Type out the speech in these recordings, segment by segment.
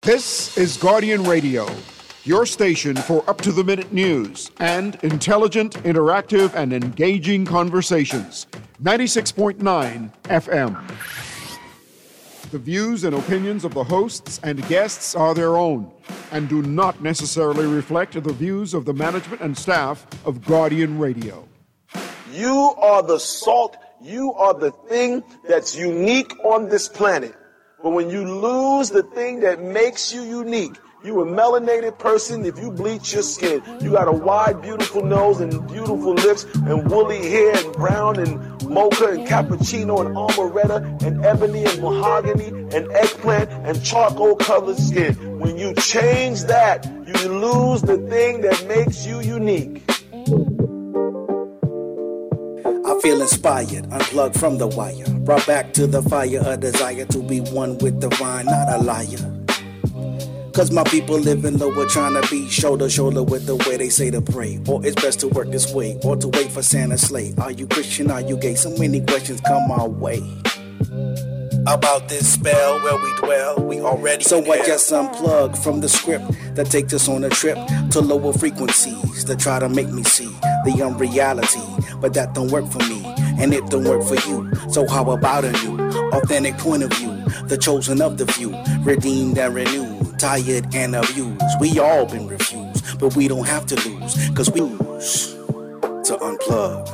This is Guardian Radio, your station for up-to-the-minute news and intelligent, interactive, and engaging conversations. 96.9 FM. The views and opinions of the hosts and guests are their own and do not necessarily reflect the views of the management and staff of Guardian Radio. You are the salt. You are the thing that's unique on this planet. But when you lose the thing that makes you unique, you a melanated person. If you bleach your skin, you got a wide, beautiful nose and beautiful lips and woolly hair and brown and mocha and cappuccino and amaretto and ebony and mahogany and eggplant and charcoal colored skin. When you change that, you lose the thing that makes you unique. I feel inspired, unplugged from the wire. Brought back to the fire, a desire to be one with the vine, not a liar. Cause my people living lower, trying to be shoulder to shoulder with the way they say to pray. Or it's best to work this way, or to wait for Santa's sleigh. Are you Christian, are you gay? So many questions come our way. About this spell where we dwell, we already so I just unplug from the script that takes us on a trip to lower frequencies that try to make me see the unreality. But that don't work for me, and it don't work for you. So how about a new, authentic point of view? The chosen of the few, redeemed and renewed, tired and abused. We all been refused, but we don't have to lose, cause we lose to unplug.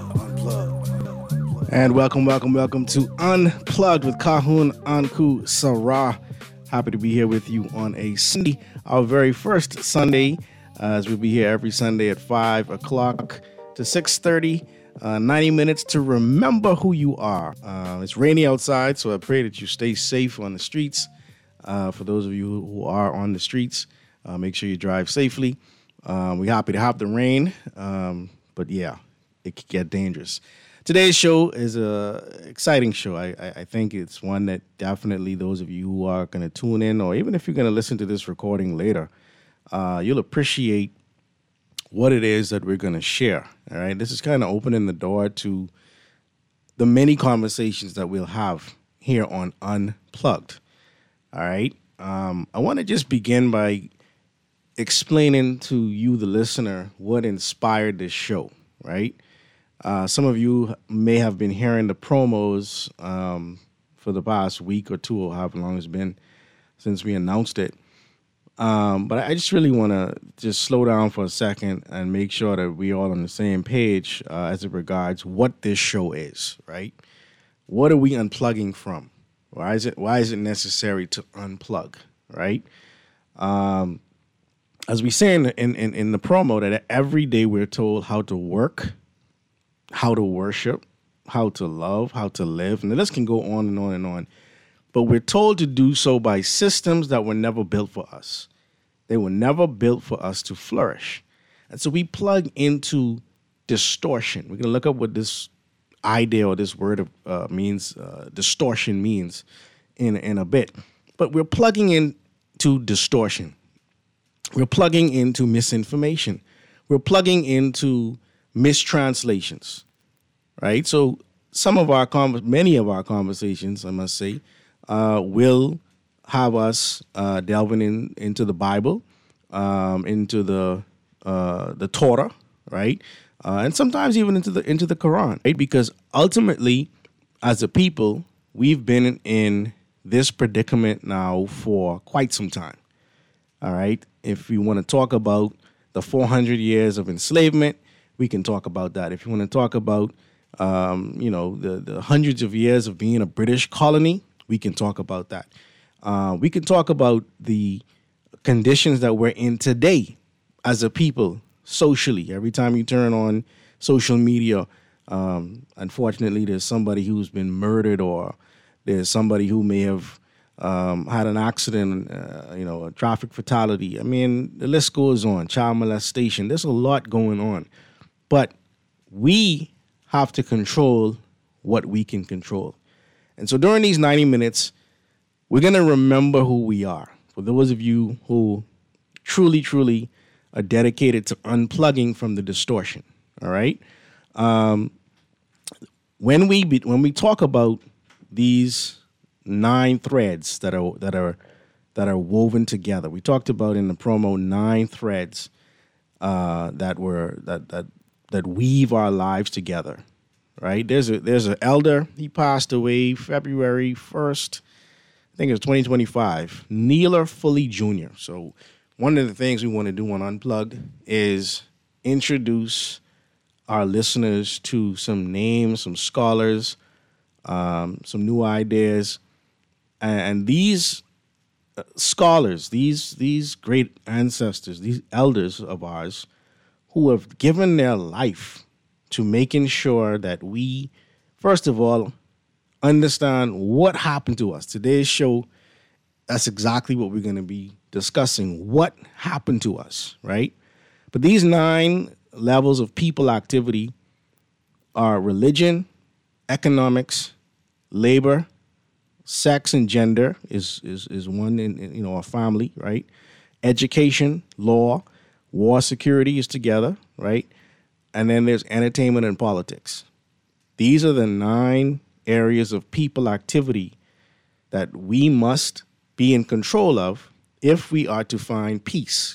And welcome to Unplugged with Kahun Anku Sarah. Happy to be here with you on a Sunday, our very first Sunday, as we'll be here every Sunday at 5 o'clock to 6:30, 90 minutes to remember who you are. It's rainy outside, so I pray that you stay safe on the streets. For those of you who are on the streets, make sure you drive safely. We're happy to have the rain, but yeah, it can get dangerous. Today's show is an exciting show. I think it's one that definitely those of you who are going to tune in, or even if you're going to listen to this recording later, you'll appreciate what it is that we're going to share. All right, this is kind of opening the door to the many conversations that we'll have here on Unplugged. All right, I want to just begin by explaining to you, the listener, what inspired this show. Right. Some of you may have been hearing the promos for the past week or two, or however long it's been since we announced it. But I just really want to just slow down for a second and make sure that we're all on the same page as it regards what this show is, right? What are we unplugging from? Why is it necessary to unplug, right? As we say in the promo, that every day we're told how to work, how to worship, how to love, how to live. And the list can go on and on and on. But we're told to do so by systems that were never built for us. They were never built for us to flourish. And so we plug into distortion. We're going to look up what this idea or this word means, distortion means in a bit. But we're plugging into distortion. We're plugging into misinformation. We're plugging into mistranslations, right? So many of our conversations, I must say, will have us delving into the Bible, into the Torah, right? And sometimes even into the Quran, right? Because ultimately, as a people, we've been in this predicament now for quite some time. All right. If you want to talk about the 400 years of enslavement, we can talk about that. If you want to talk about, the hundreds of years of being a British colony, we can talk about that. We can talk about the conditions that we're in today as a people, socially. Every time you turn on social media, unfortunately, there's somebody who's been murdered, or there's somebody who may have had an accident, a traffic fatality. I mean, the list goes on. Child molestation. There's a lot going on. But we have to control what we can control. And so during these 90 minutes, we're going to remember who we are. For those of you who truly, truly are dedicated to unplugging from the distortion, all right? When we talk about these 9 threads that are that are woven together. We talked about in the promo 9 threads that weave our lives together. Right? There's an elder. He passed away February 1st. I think it was 2025. Neeler Fully Jr. So one of the things we want to do on Unplugged is introduce our listeners to some names, some scholars, some new ideas, and these scholars, these great ancestors, these elders of ours, who have given their life to making sure that we, first of all, understand what happened to us. Today's show, that's exactly what we're going to be discussing. What happened to us, right? But these 9 levels of people activity are religion, economics, labor, sex and gender is one in our family, right? Education, law, war, security is together, right? And then there's entertainment and politics. These are the 9 areas of people activity that we must be in control of if we are to find peace,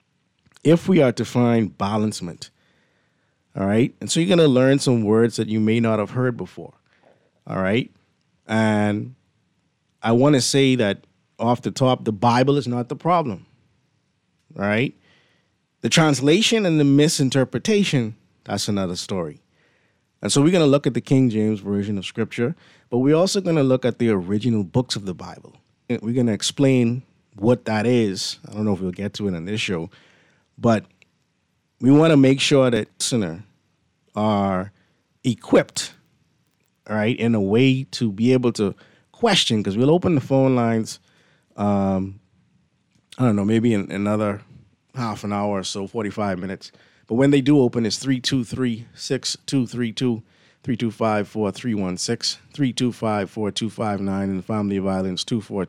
if we are to find balancement. All right? And so you're going to learn some words that you may not have heard before. All right? And I want to say that off the top, the Bible is not the problem. All right? The translation and the misinterpretation, that's another story. And so we're going to look at the King James Version of Scripture, but we're also going to look at the original books of the Bible. We're going to explain what that is. I don't know if we'll get to it on this show, but we want to make sure that listeners are equipped, all right, in a way to be able to question, because we'll open the phone lines, I don't know, maybe in another half an hour or so, 45 minutes. But when they do open, it's 323-6232, 325-4316, 325-4259, and the Family Violence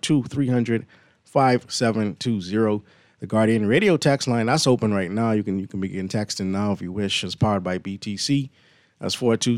242-300-5720. The Guardian Radio text line, that's open right now. You can begin texting now if you wish. It's powered by BTC. That's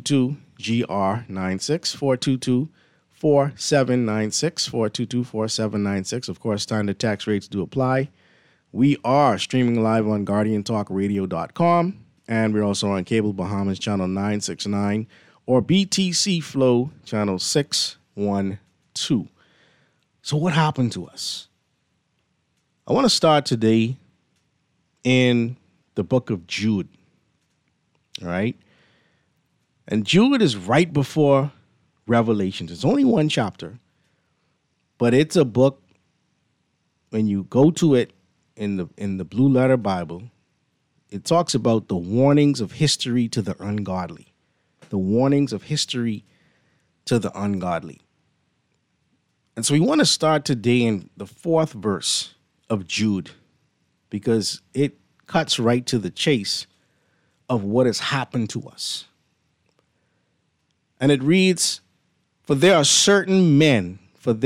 422-GR96, 422-4796, 422-4796. Of course, standard tax rates do apply. We are streaming live on GuardianTalkRadio.com, and we're also on Cable Bahamas channel 969 or BTC Flow channel 612. So what happened to us? I want to start today in the book of Jude, all right? And Jude is right before Revelations. It's only one chapter, but it's a book, when you go to it in the Blue Letter Bible, it talks about the warnings of history to the ungodly. The warnings of history to the ungodly. And so we want to start today in the 4th verse of Jude, because it cuts right to the chase of what has happened to us. And it reads, For there are certain men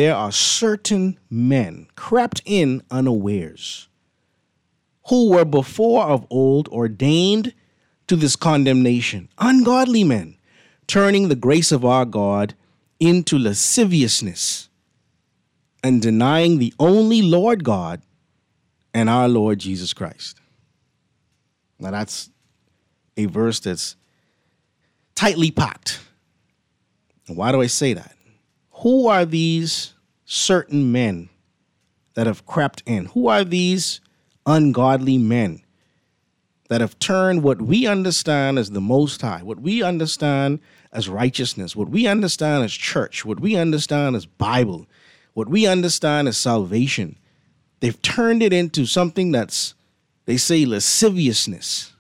crept in unawares, who were before of old ordained to this condemnation, ungodly men, turning the grace of our God into lasciviousness, and denying the only Lord God and our Lord Jesus Christ. Now that's a verse that's tightly packed. And why do I say that? Who are these certain men that have crept in? Who are these ungodly men that have turned what we understand as the Most High, what we understand as righteousness, what we understand as church, what we understand as Bible, what we understand as salvation? They've turned it into something that's, they say, lasciviousness.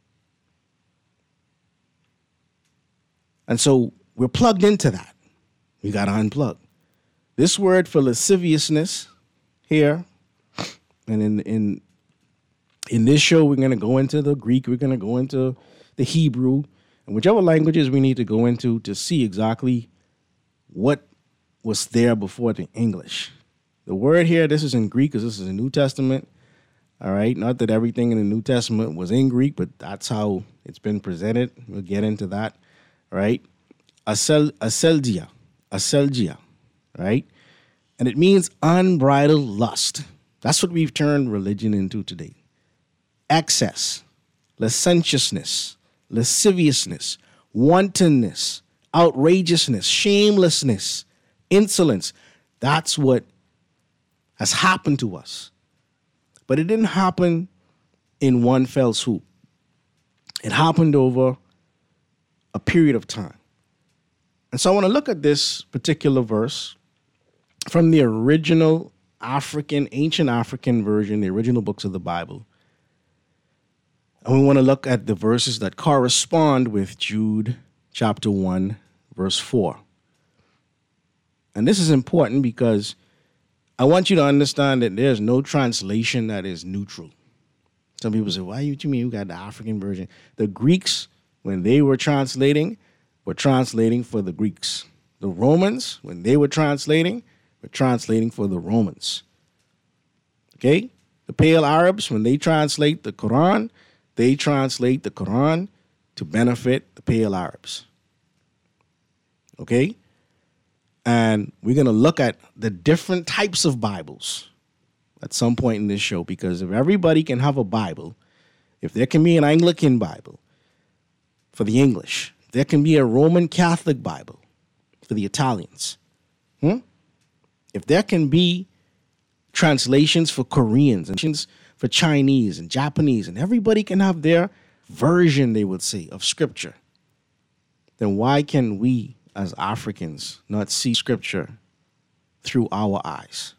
And so we're plugged into that. We got to unplug. This word for lasciviousness here, and in this show, we're going to go into the Greek, we're going to go into the Hebrew, and whichever languages we need to go into to see exactly what was there before the English. The word here, this is in Greek because this is a New Testament. All right, not that everything in the New Testament was in Greek, but that's how it's been presented. We'll get into that. All right, aselgia, right? And it means unbridled lust. That's what we've turned religion into today. Excess, licentiousness, lasciviousness, wantonness, outrageousness, shamelessness, insolence. That's what has happened to us. But it didn't happen in one fell swoop. It happened over a period of time. And so I want to look at this particular verse from the original ancient African version, the original books of the Bible. And we want to look at the verses that correspond with Jude chapter 1, verse 4. And this is important because I want you to understand that there's no translation that is neutral. Some people say, why you mean you got the African version? The Greeks, when they were translating for the Greeks. The Romans, when they were translating for the Romans. Okay? The Pale Arabs, when they translate the Quran, they translate the Quran to benefit the Pale Arabs. Okay? And we're going to look at the different types of Bibles at some point in this show, because if everybody can have a Bible, if there can be an Anglican Bible for the English, there can be a Roman Catholic Bible for the Italians. If there can be translations for Koreans and for Chinese and Japanese, and everybody can have their version, they would say, of Scripture, then why can we as Africans not see Scripture through our eyes?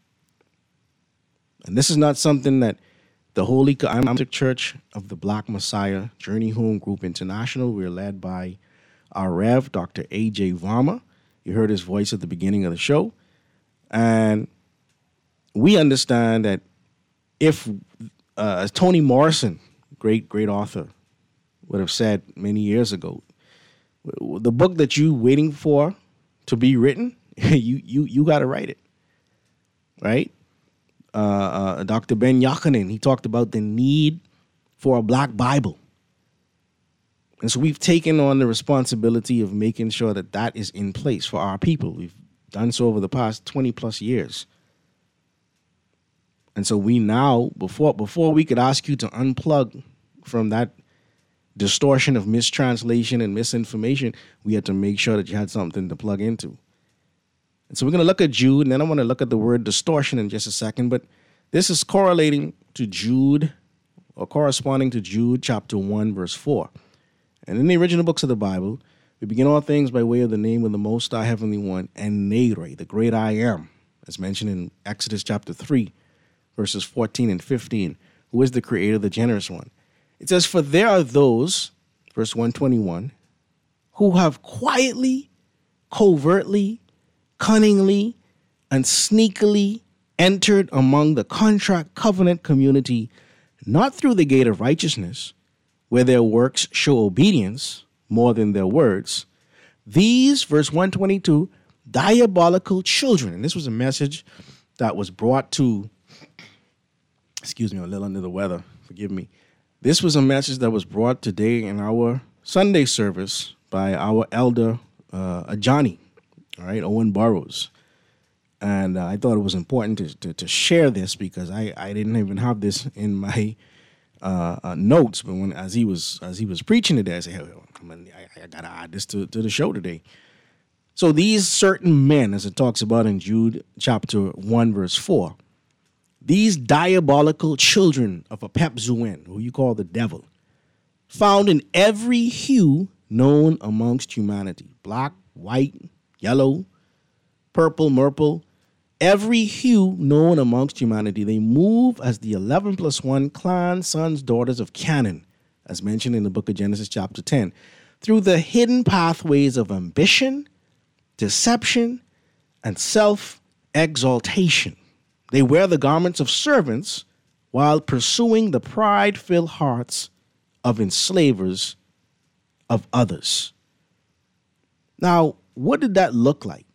And this is not something that the Holy Catholic Church of the Black Messiah Journey Home Group International, we're led by our Rev, Dr. A.J. Varma. You heard his voice at the beginning of the show. And we understand that if, as Toni Morrison, great author, would have said many years ago, the book that you waiting for to be written, you got to write it, right? Dr. Ben Yakinen, he talked about the need for a black Bible. And so we've taken on the responsibility of making sure that that is in place for our people. We've done so over the past 20 plus years. And so we now, before we could ask you to unplug from that distortion of mistranslation and misinformation, we had to make sure that you had something to plug into. And so we're going to look at Jude, and then I want to look at the word distortion in just a second. But this is correlating to Jude, or corresponding to Jude chapter 1, verse 4. And in the original books of the Bible, we begin all things by way of the name of the Most High Heavenly One, and Nere, the great I am, as mentioned in Exodus chapter 3, verses 14 and 15, who is the creator, the generous one. It says, for there are those, verse 121, who have quietly, covertly, cunningly, and sneakily entered among the contract covenant community, not through the gate of righteousness, where their works show obedience more than their words. These, verse 122, diabolical children. And this was a message that was brought to, excuse me, I'm a little under the weather, forgive me. This was a message that was brought today in our Sunday service by our elder, Ajani, all right, Owen Burroughs. And I thought it was important to share this because I didn't even have this in my notes, but as he was preaching today, I said, hey, I gotta add this to the show today. So these certain men, as it talks about in Jude chapter 1, verse 4, these diabolical children of a Pepzuin, who you call the devil, found in every hue known amongst humanity, black, white, yellow, purple, murple, every hue known amongst humanity. They move as the 11 plus 1 clan, sons, daughters of Canaan, as mentioned in the book of Genesis chapter 10, through the hidden pathways of ambition, deception, and self-exaltation. They wear the garments of servants while pursuing the pride-filled hearts of enslavers of others. Now, what did that look like?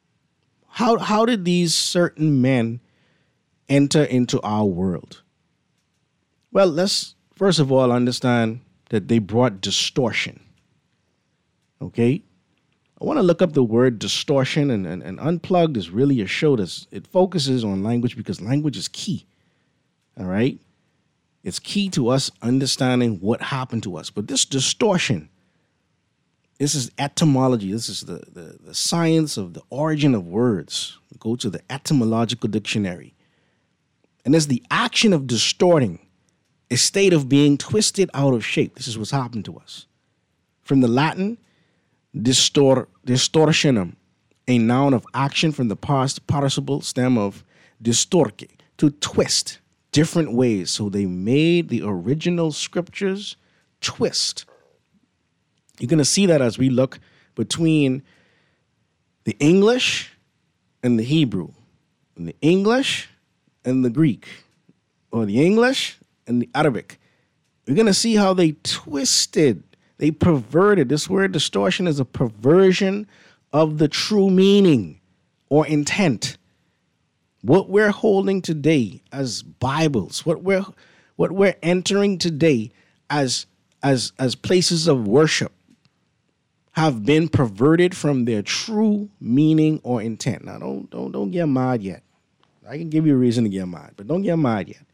How did these certain men enter into our world? Well, let's first of all understand that they brought distortion. Okay? want to look up the word distortion, and Unplugged is really a show it focuses on language because language is key. All right? It's key to us understanding what happened to us. But this distortion, this is etymology. This is the science of the origin of words. Go to the etymological dictionary. And it's the action of distorting, a state of being twisted out of shape. This is what's happened to us. From the Latin, distortionum, a noun of action from the past participle stem of distorque, to twist, different ways. So they made the original scriptures twist. You're going to see that as we look between the English and the Hebrew, and the English and the Greek, or the English and the Arabic. We're going to see how they twisted, they perverted. This word distortion is a perversion of the true meaning or intent. What we're holding today as Bibles, what we're entering today as places of worship, have been perverted from their true meaning or intent. Now, don't get mad yet. I can give you a reason to get mad, but don't get mad yet.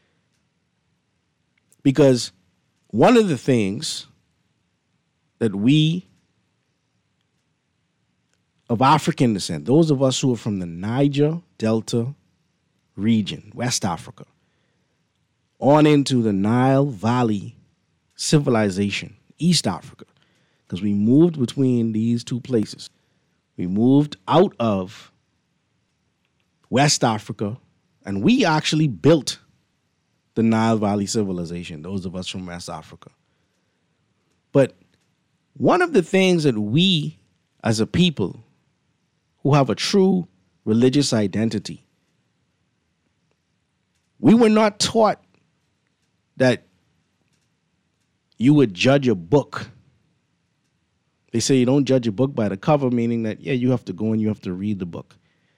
Because one of the things that we of African descent, those of us who are from the Niger Delta region, West Africa, on into the Nile Valley civilization, East Africa, because we moved between these two places. We moved out of West Africa, and we actually built the Nile Valley civilization, those of us from West Africa. But one of the things that we, as a people who have a true religious identity, we were not taught that you would judge a book. They say you don't judge a book by the cover, meaning that, yeah, you have to go and you have to read the book.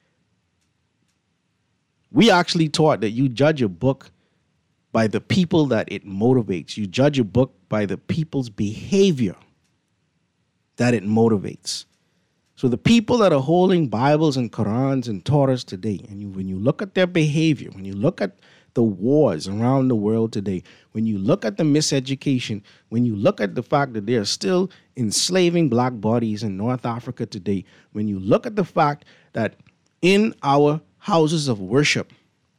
We actually taught that you judge a book by the people that it motivates. You judge a book by the people's behavior that it motivates. So the people that are holding Bibles and Qurans and Torahs today, and when you look at their behavior, when you look at the wars around the world today, when you look at the miseducation, when you look at the fact that they are still enslaving black bodies in North Africa today, when you look at the fact that in our houses of worship,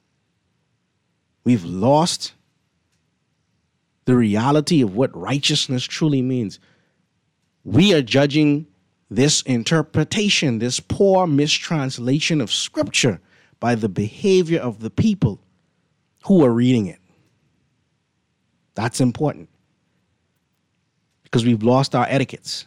we've lost the reality of what righteousness truly means. We are judging this interpretation, this poor mistranslation of Scripture by the behavior of the people who are reading it. That's important because we've lost our etiquettes.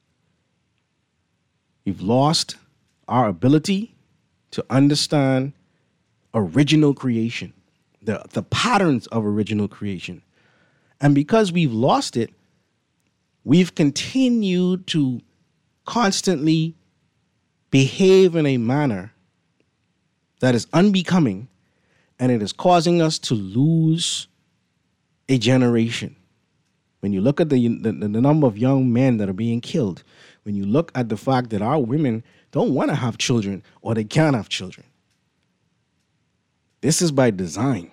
We've lost our ability to understand original creation, the patterns of original creation. And because we've lost it, we've continued to constantly behave in a manner that is unbecoming, and it is causing us to lose a generation. When you look at the number of young men that are being killed, when you look at the fact that our women don't want to have children or they can't have children, this is by design.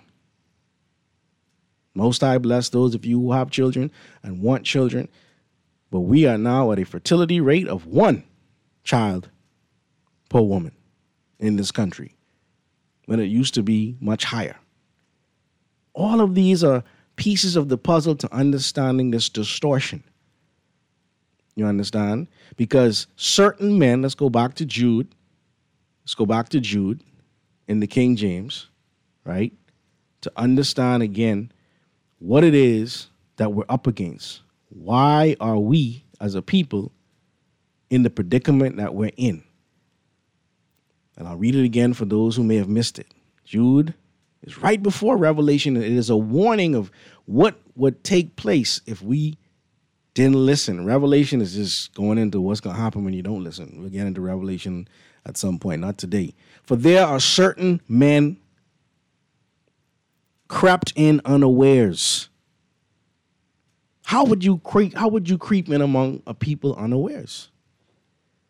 Most High bless those of you who have children and want children, but we are now at a fertility rate of 1 child per woman in this country, when it used to be much higher. All of these are pieces of the puzzle to understanding this distortion. You understand? Because certain men, let's go back to Jude in the King James, right? To understand again what it is that we're up against. Why are we as a people in the predicament that we're in? And I'll read it again for those who may have missed it. Jude is right before Revelation. It is a warning of what would take place if we didn't listen. Revelation is just going into what's going to happen when you don't listen. We'll get into Revelation at some point, not today. For there are certain men crept in unawares. How would you creep in among a people unawares?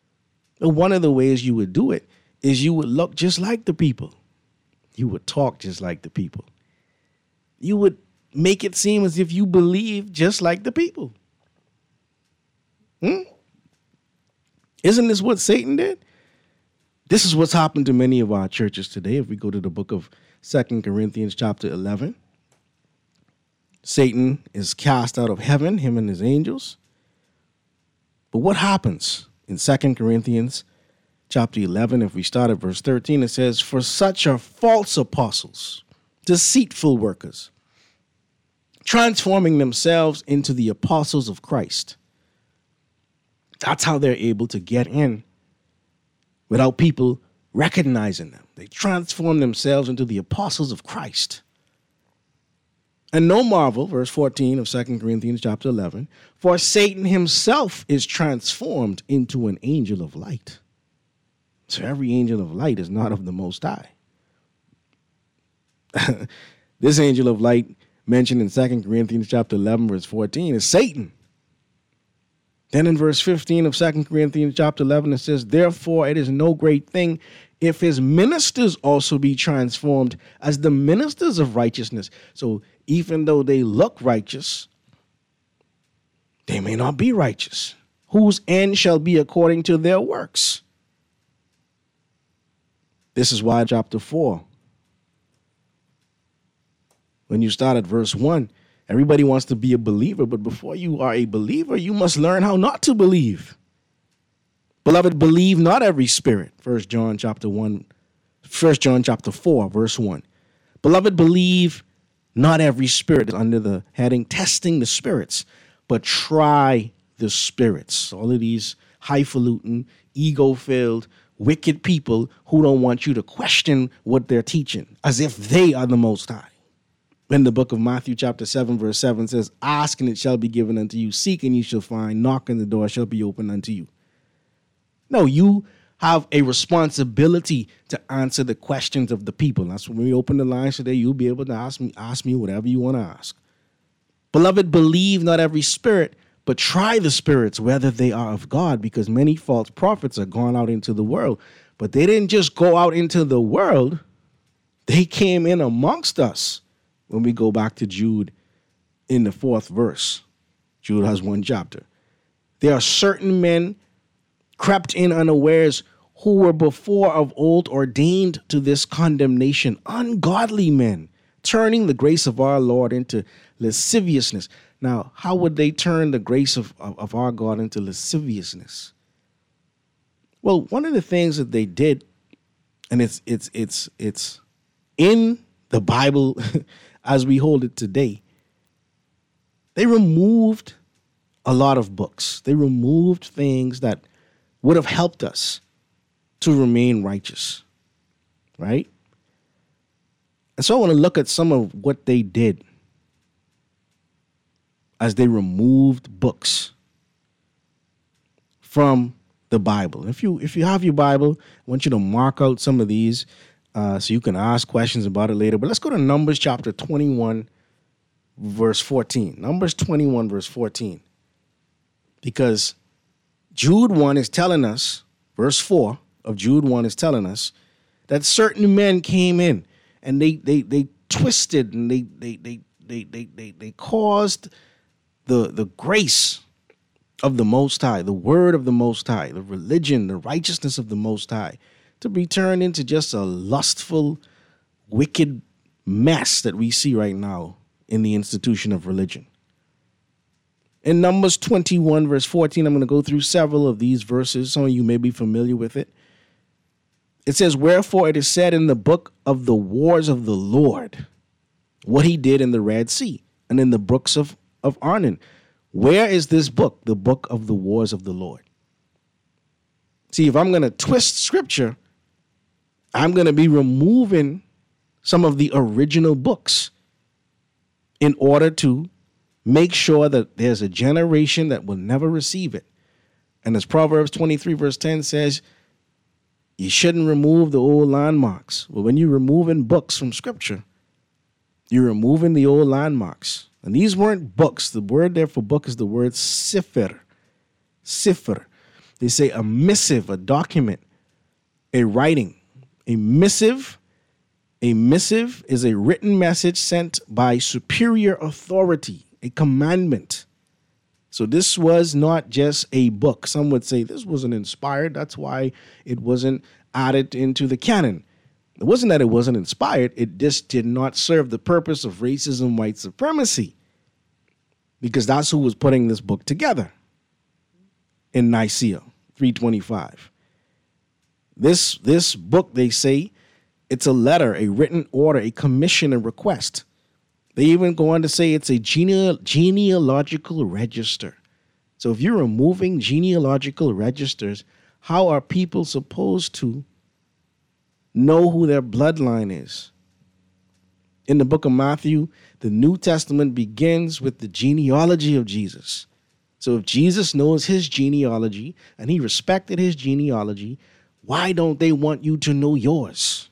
And one of the ways you would do it is you would look just like the people. You would talk just like the people. You would make it seem as if you believe just like the people. Isn't this what Satan did? This is what's happened to many of our churches today. If we go to the book of 2 Corinthians chapter 11, Satan is cast out of heaven, him and his angels. But what happens in 2 Corinthians chapter 11, if we start at verse 13, it says, "For such are false apostles, deceitful workers, transforming themselves into the apostles of Christ." That's how they're able to get in without people recognizing them. They transform themselves into the apostles of Christ. And no marvel, verse 14 of 2 Corinthians chapter 11, "For Satan himself is transformed into an angel of light." So every angel of light is not of the Most High. This angel of light mentioned in 2 Corinthians chapter 11, verse 14 is Satan. Then in verse 15 of 2 Corinthians chapter 11, it says, "Therefore it is no great thing if his ministers also be transformed as the ministers of righteousness." So even though they look righteous, they may not be righteous. "Whose end shall be according to their works." This is why chapter 4, when you start at verse 1, everybody wants to be a believer, but before you are a believer, you must learn how not to believe. "Beloved, believe not every spirit." 1 John chapter 4, verse 1. "Beloved, believe not every spirit," under the heading testing the spirits, "but try the spirits." All of these highfalutin, ego-filled, wicked people who don't want you to question what they're teaching as if they are the Most High. In the book of Matthew chapter 7, verse 7 says, "Ask and it shall be given unto you. Seek and you shall find. Knock and the door shall be opened unto you." No, you have a responsibility to answer the questions of the people. That's when we open the lines today. You'll be able to ask me whatever you want to ask. "Beloved, believe not every spirit, but try the spirits whether they are of God, because many false prophets are gone out into the world." But they didn't just go out into the world. They came in amongst us. When we go back to Jude in the 4th verse, Jude has one chapter. "There are certain men crept in unawares, who were before of old ordained to this condemnation, ungodly men, turning the grace of our Lord into lasciviousness." Now, how would they turn the grace of our God into lasciviousness? Well, one of the things that they did, and it's in the Bible as we hold it today, they removed a lot of books. They removed things that would have helped us to remain righteous, right? And so I want to look at some of what they did as they removed books from the Bible. If you have your Bible, I want you to mark out some of these so you can ask questions about it later. But let's go to Numbers chapter 21, verse 14. Numbers 21, verse 14. Because Jude 1 is telling us, verse 4 of Jude 1 is telling us that certain men came in and they twisted and they caused the grace of the Most High, the word of the Most High, the religion, the righteousness of the Most High, to be turned into just a lustful, wicked mess that we see right now in the institution of religion. In Numbers 21, verse 14, I'm going to go through several of these verses. Some of you may be familiar with it. It says, "Wherefore it is said in the book of the wars of the Lord, what he did in the Red Sea and in the brooks of Arnon." Where is this book? The book of the wars of the Lord. See, if I'm going to twist scripture, I'm going to be removing some of the original books in order to make sure that there's a generation that will never receive it. And as Proverbs 23 verse 10 says, you shouldn't remove the old landmarks. Well, when you're removing books from scripture, you're removing the old landmarks. And these weren't books. The word there for book is the word sifr. Sifr. They say a missive, a document, a writing. A missive is a written message sent by superior authority, a commandment. So this was not just a book. Some would say this wasn't inspired. That's why it wasn't added into the canon. It wasn't that it wasn't inspired. It just did not serve the purpose of racism, white supremacy, because that's who was putting this book together in Nicaea 325. This book, they say, it's a letter, a written order, a commission, a request. They even go on to say it's a genealogical register. So if you're removing genealogical registers, how are people supposed to know who their bloodline is? In the book of Matthew, the New Testament begins with the genealogy of Jesus. So if Jesus knows his genealogy and he respected his genealogy, why don't they want you to know yours?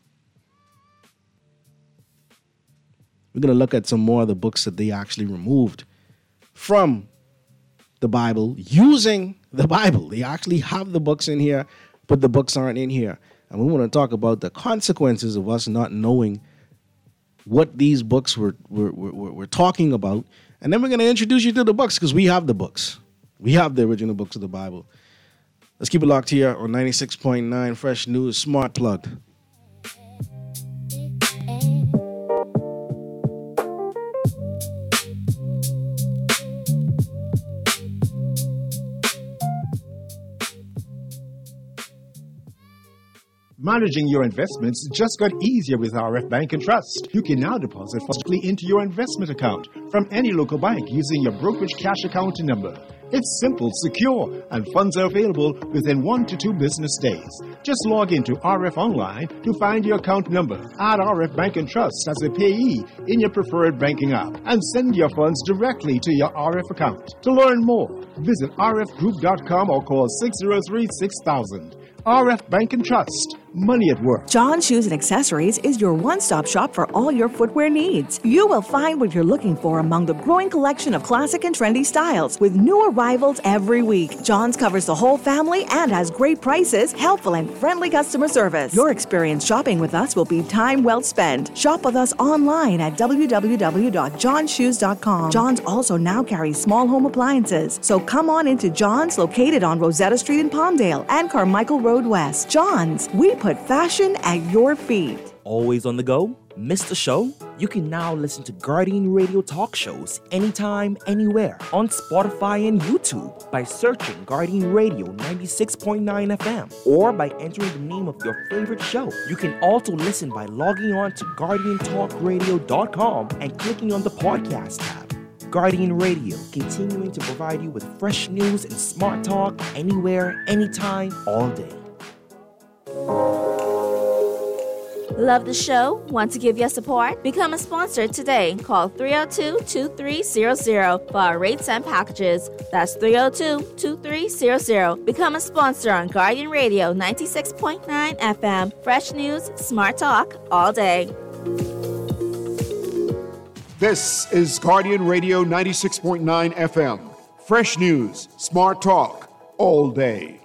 We're going to look at some more of the books that they actually removed from the Bible using the Bible. They actually have the books in here, but the books aren't in here. And we want to talk about the consequences of us not knowing what these books were talking about. And then we're going to introduce you to the books because we have the books. We have the original books of the Bible. Let's keep it locked here on 96.9 Fresh News Smart Plugged. Managing your investments just got easier with RF Bank and Trust. You can now deposit directly into your investment account from any local bank using your brokerage cash account number. It's simple, secure, and funds are available within 1 to 2 business days. Just log into RF Online to find your account number, add RF Bank and Trust as a payee in your preferred banking app, and send your funds directly to your RF account. To learn more, visit rfgroup.com or call 603-6000. RF Bank and Trust. Money at work. John Shoes and Accessories is your one-stop shop for all your footwear needs. You will find what you're looking for among the growing collection of classic and trendy styles with new arrivals every week. John's covers the whole family and has great prices, helpful and friendly customer service. Your experience shopping with us will be time well spent. Shop with us online at www.johnshoes.com. John's also now carries small home appliances. So come on into John's, located on Rosetta Street in Palmdale and Carmichael Road West. John's, we put fashion at your feet. Always on the go? Missed a show? You can now listen to Guardian Radio talk shows anytime, anywhere on Spotify and YouTube by searching Guardian Radio 96.9 FM or by entering the name of your favorite show. You can also listen by logging on to GuardianTalkRadio.com and clicking on the podcast tab. Guardian Radio, continuing to provide you with fresh news and smart talk anywhere, anytime, all day. Love the show? Want to give your support? Become a sponsor today. Call 302-2300 for our rates and packages. That's 302-2300. Become a sponsor on Guardian Radio 96.9 FM. Fresh news, smart talk, all day. This is Guardian Radio 96.9 FM. Fresh news, smart talk, all day.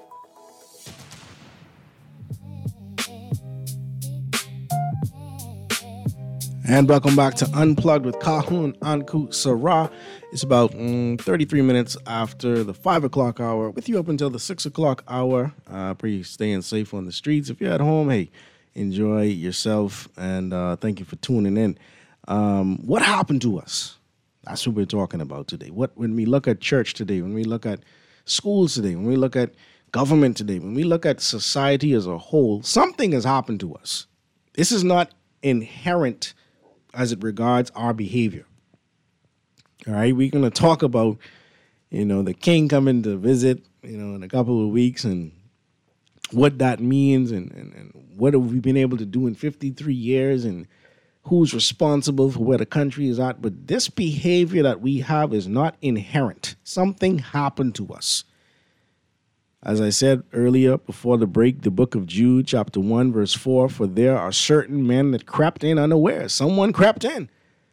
And welcome back to Unplugged with Kahun Anku Sarah. It's about 33 minutes after the 5 o'clock hour, with you up until the 6 o'clock hour. Pray you're staying safe on the streets. If you're at home, hey, enjoy yourself, and thank you for tuning in. What happened to us? That's what we're talking about today. When we look at church today, when we look at schools today, when we look at government today, when we look at society as a whole, something has happened to us. This is not inherent as it regards our behavior. All right, we're going to talk about, the king coming to visit, in a couple of weeks, and what that means, and what have we been able to do in 53 years, and who's responsible for where the country is at. But this behavior that we have is not inherent. Something happened to us. As I said earlier before the break, the book of Jude, chapter 1, verse 4, for there are certain men that crept in unaware. Someone crept in.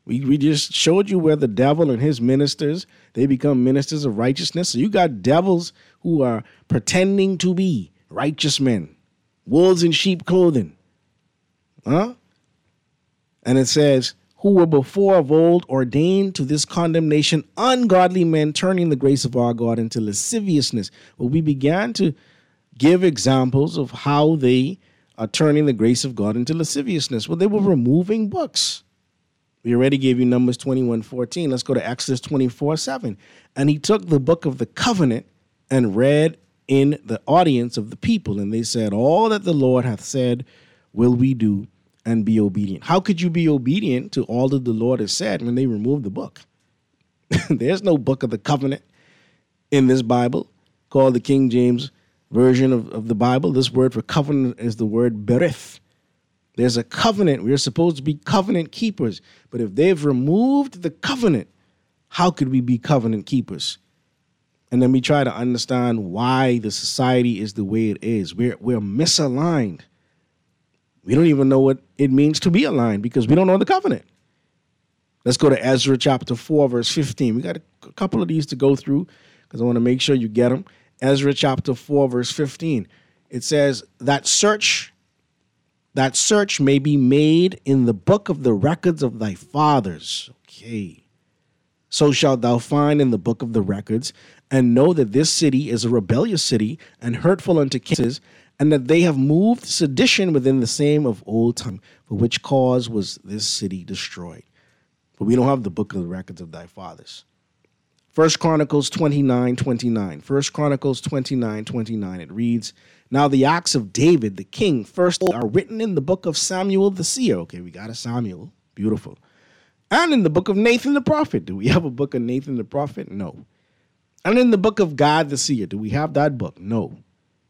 We just showed you where the devil and his ministers, they become ministers of righteousness. So you got devils who are pretending to be righteous men, wolves in sheep clothing. Huh? And it says, who were before of old ordained to this condemnation, ungodly men turning the grace of our God into lasciviousness. Well, we began to give examples of how they are turning the grace of God into lasciviousness. Well, they were removing books. We already gave you Numbers 21:14. Let's go to Exodus 24:7. And he took the book of the covenant and read in the audience of the people. And they said, all that the Lord hath said will we do, and be obedient. How could you be obedient to all that the Lord has said when they removed the book? There's no book of the covenant in this Bible called the King James Version of the Bible. This word for covenant is the word berith. There's a covenant. We're supposed to be covenant keepers. But if they've removed the covenant, how could we be covenant keepers? And then we try to understand why the society is the way it is. We're misaligned. We don't even know what it means to be aligned because we don't know the covenant. Let's go to Ezra chapter 4, verse 15. We got a couple of these to go through because I want to make sure you get them. Ezra chapter 4, verse 15. It says, that search may be made in the book of the records of thy fathers. Okay. So shalt thou find in the book of the records, and know that this city is a rebellious city and hurtful unto kings, and that they have moved sedition within the same of old time, for which cause was this city destroyed. But we don't have the book of the records of thy fathers. 1 Chronicles 29:29. 1 Chronicles 29:29. It reads, now the acts of David, the king, first are written in the book of Samuel the seer. Okay, we got a Samuel. Beautiful. And in the book of Nathan the prophet. Do we have a book of Nathan the prophet? No. And in the book of Gad the seer. Do we have that book? No.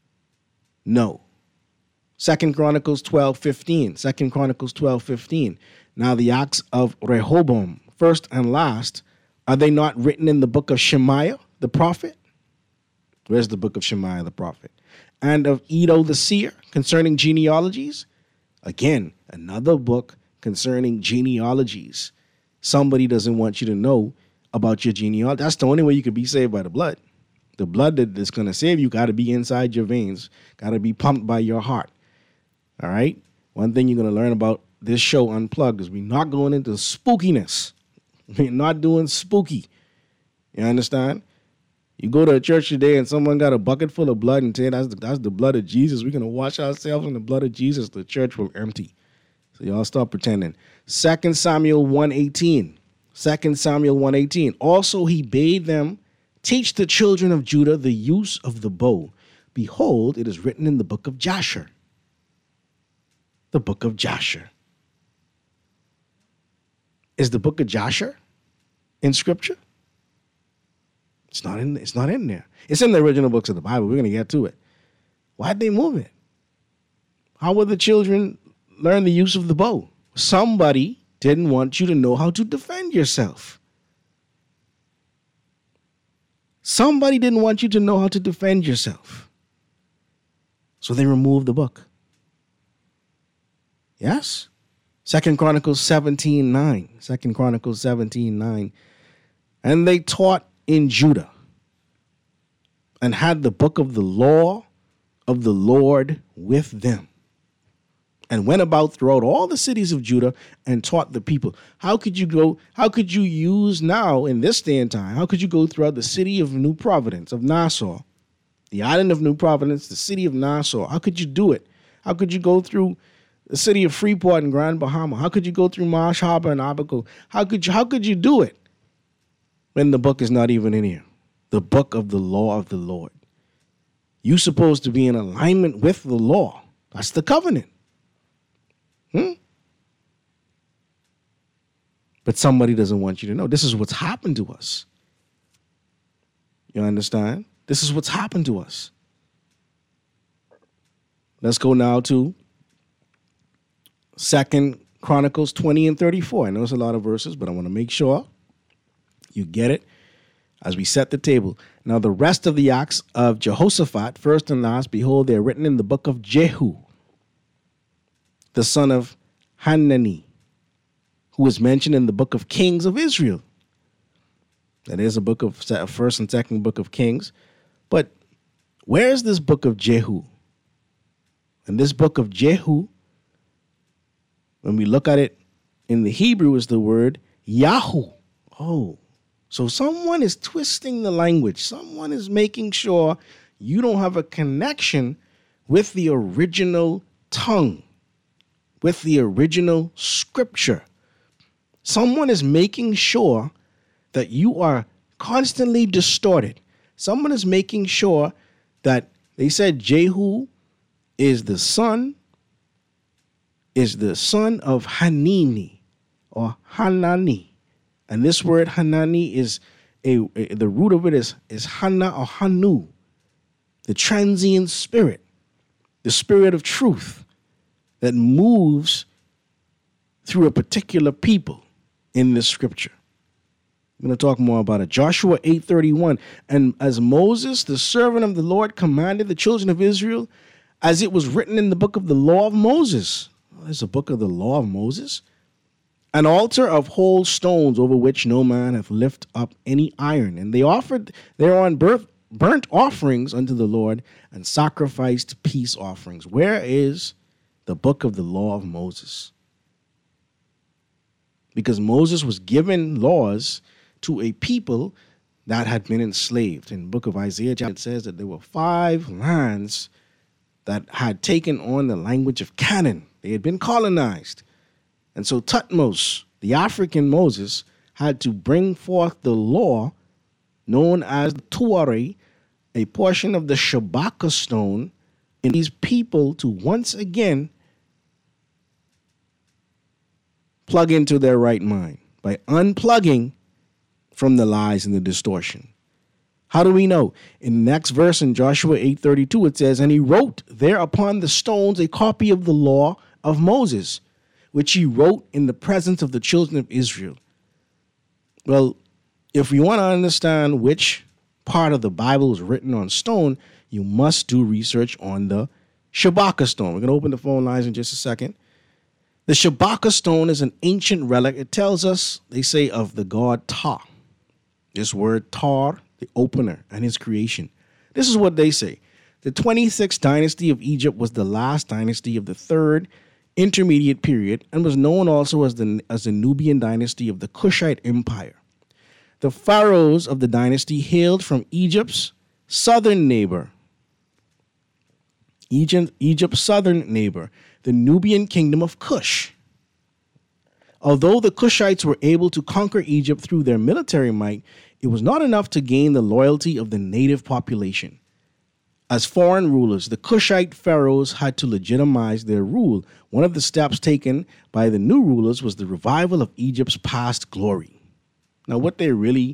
No. 2 Chronicles 12:15. 2 Chronicles 12:15. Now the acts of Rehoboam, first and last, are they not written in the book of Shemaiah the prophet? Where's the book of Shemaiah the prophet? And of Edo the seer concerning genealogies? Again, another book concerning genealogies. Somebody doesn't want you to know about your genealogy. That's the only way you can be saved, by the blood. The blood that's going to save you got to be inside your veins, got to be pumped by your heart. All right? One thing you're going to learn about this show Unplugged is we're not going into spookiness. We're not doing spooky. You understand? You go to a church today and someone got a bucket full of blood and say that's the blood of Jesus. We're going to wash ourselves in the blood of Jesus. The church will empty. So y'all stop pretending. 2 Samuel 1:18. 2 Samuel 1:18. Also he bade them teach the children of Judah the use of the bow. Behold, it is written in the book of Jasher. The book of Jasher. Is the book of Jasher in Scripture? It's not in there. It's in the original books of the Bible. We're going to get to it. Why'd they move it? How would the children learn the use of the bow? Somebody didn't want you to know how to defend yourself. Somebody didn't want you to know how to defend yourself. So they removed the book. Yes? 2 Chronicles 17:9. 2 Chronicles 17:9. And they taught in Judah and had the book of the law of the Lord with them, and went about throughout all the cities of Judah and taught the people. How could you use now in this day and time, how could you go throughout the city of New Providence, of Nassau, the island of New Providence, the city of Nassau? How could you do it? How could you go through the city of Freeport and Grand Bahama? How could you go through Marsh Harbor and Abaco? How could you do it when the book is not even in here? The book of the law of the Lord. You're supposed to be in alignment with the law. That's the covenant. But somebody doesn't want you to know. This is what's happened to us. You understand? This is what's happened to us. Let's go now to 2 Chronicles 20 and 34. I know it's a lot of verses, but I want to make sure you get it as we set the table. Now the rest of the acts of Jehoshaphat, first and last, behold, they are written in the book of Jehu, the son of Hanani, who is mentioned in the book of Kings of Israel. That is a book of first and second book of Kings. But where is this book of Jehu? And this book of Jehu, when we look at it in the Hebrew, is the word Yahu. Oh, so someone is twisting the language. Someone is making sure you don't have a connection with the original tongue, with the original scripture. Someone is making sure that you are constantly distorted. Someone is making sure that they said Jehu is the son of Hanani or Hanani. And this word Hanani is the root of it is Hana or Hanu, the transient spirit, the spirit of truth that moves through a particular people in this scripture. I'm going to talk more about it. Joshua 8:31. And as Moses, the servant of the Lord, commanded the children of Israel, as it was written in the book of the law of Moses. There's a book of the law of Moses. An altar of whole stones over which no man hath lifted up any iron. And they offered thereon burnt offerings unto the Lord and sacrificed peace offerings. Where is the book of the law of Moses? Because Moses was given laws to a people that had been enslaved. In the book of Isaiah, it says that there were 5 lands that had taken on the language of Canaan. They had been colonized. And so Thutmose, the African Moses, had to bring forth the law known as the Tuareg, a portion of the Shabaka stone, in these people to once again plug into their right mind by unplugging from the lies and the distortion. How do we know? In the next verse in Joshua 8:32, it says, and he wrote there upon the stones a copy of the law of Moses, which he wrote in the presence of the children of Israel. Well, if you want to understand which part of the Bible is written on stone, you must do research on the Shabaka stone. We're going to open the phone lines in just a second. The Shabaka stone is an ancient relic. It tells us, they say, of the god Ptah. This word Tar, the opener, and his creation. This is what they say. The 26th dynasty of Egypt was the last dynasty of the 3rd intermediate period and was known also as the Nubian dynasty of the Kushite Empire. The pharaohs of the dynasty hailed from Egypt's southern neighbor, Egypt's southern neighbor, the Nubian kingdom of Kush. Although the Kushites were able to conquer Egypt through their military might, it was not enough to gain the loyalty of the native population. As foreign rulers, the Kushite pharaohs had to legitimize their rule. One of the steps taken by the new rulers was the revival of Egypt's past glory. Now, what they're really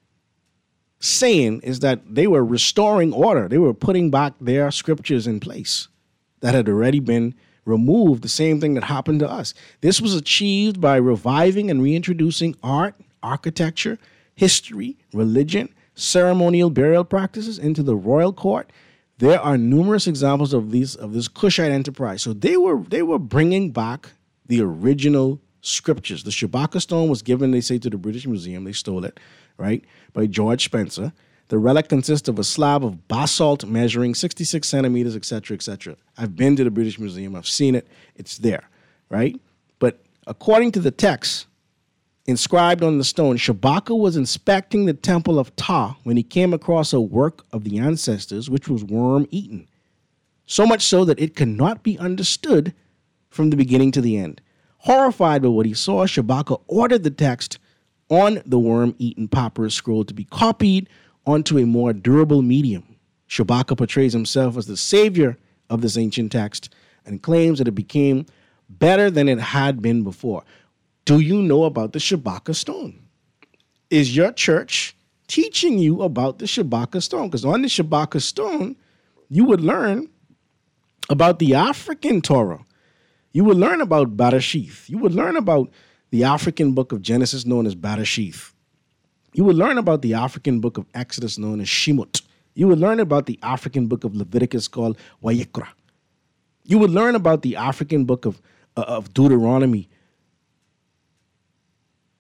saying is that they were restoring order. They were putting back their scriptures in place that had already been removed, the same thing that happened to us. This was achieved by reviving and reintroducing art, architecture, history, religion, ceremonial burial practices into the royal court. There are numerous examples of this Kushite enterprise. So they were bringing back the original scriptures. The Shabaka stone was given, they say, to the British Museum. They stole it, right, by George Spencer. The relic consists of a slab of basalt measuring 66 centimeters, etc., etc. I've been to the British Museum. I've seen it. It's there, right? But according to the text inscribed on the stone, Shabaka was inspecting the temple of Ptah when he came across a work of the ancestors, which was worm-eaten, so much so that it could not be understood from the beginning to the end. Horrified by what he saw, Shabaka ordered the text on the worm-eaten papyrus scroll to be copied onto a more durable medium. Shabaka portrays himself as the savior of this ancient text and claims that it became better than it had been before. Do you know about the Shabaka stone? Is your church teaching you about the Shabaka stone? Because on the Shabaka stone, you would learn about the African Torah. You would learn about Bereshith. You would learn about the African book of Genesis known as Bereshith. You would learn about the African book of Exodus known as Shemot. You would learn about the African book of Leviticus called Wayikra. You would learn about the African book of Deuteronomy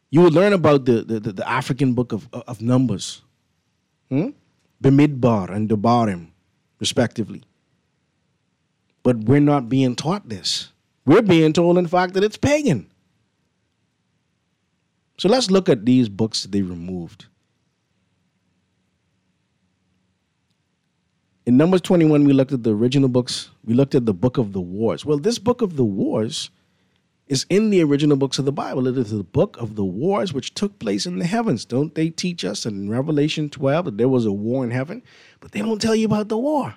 You would learn about the African book of Numbers, Bamidbar and Debarim, respectively. But we're not being taught this. We're being told, in fact, that it's pagan. So let's look at these books that they removed. In Numbers 21, we looked at the original books. We looked at the Book of the Wars. Well, this Book of the Wars is in the original books of the Bible. It is the Book of the Wars which took place in the heavens. Don't they teach us in Revelation 12 that there was a war in heaven? But they don't tell you about the war.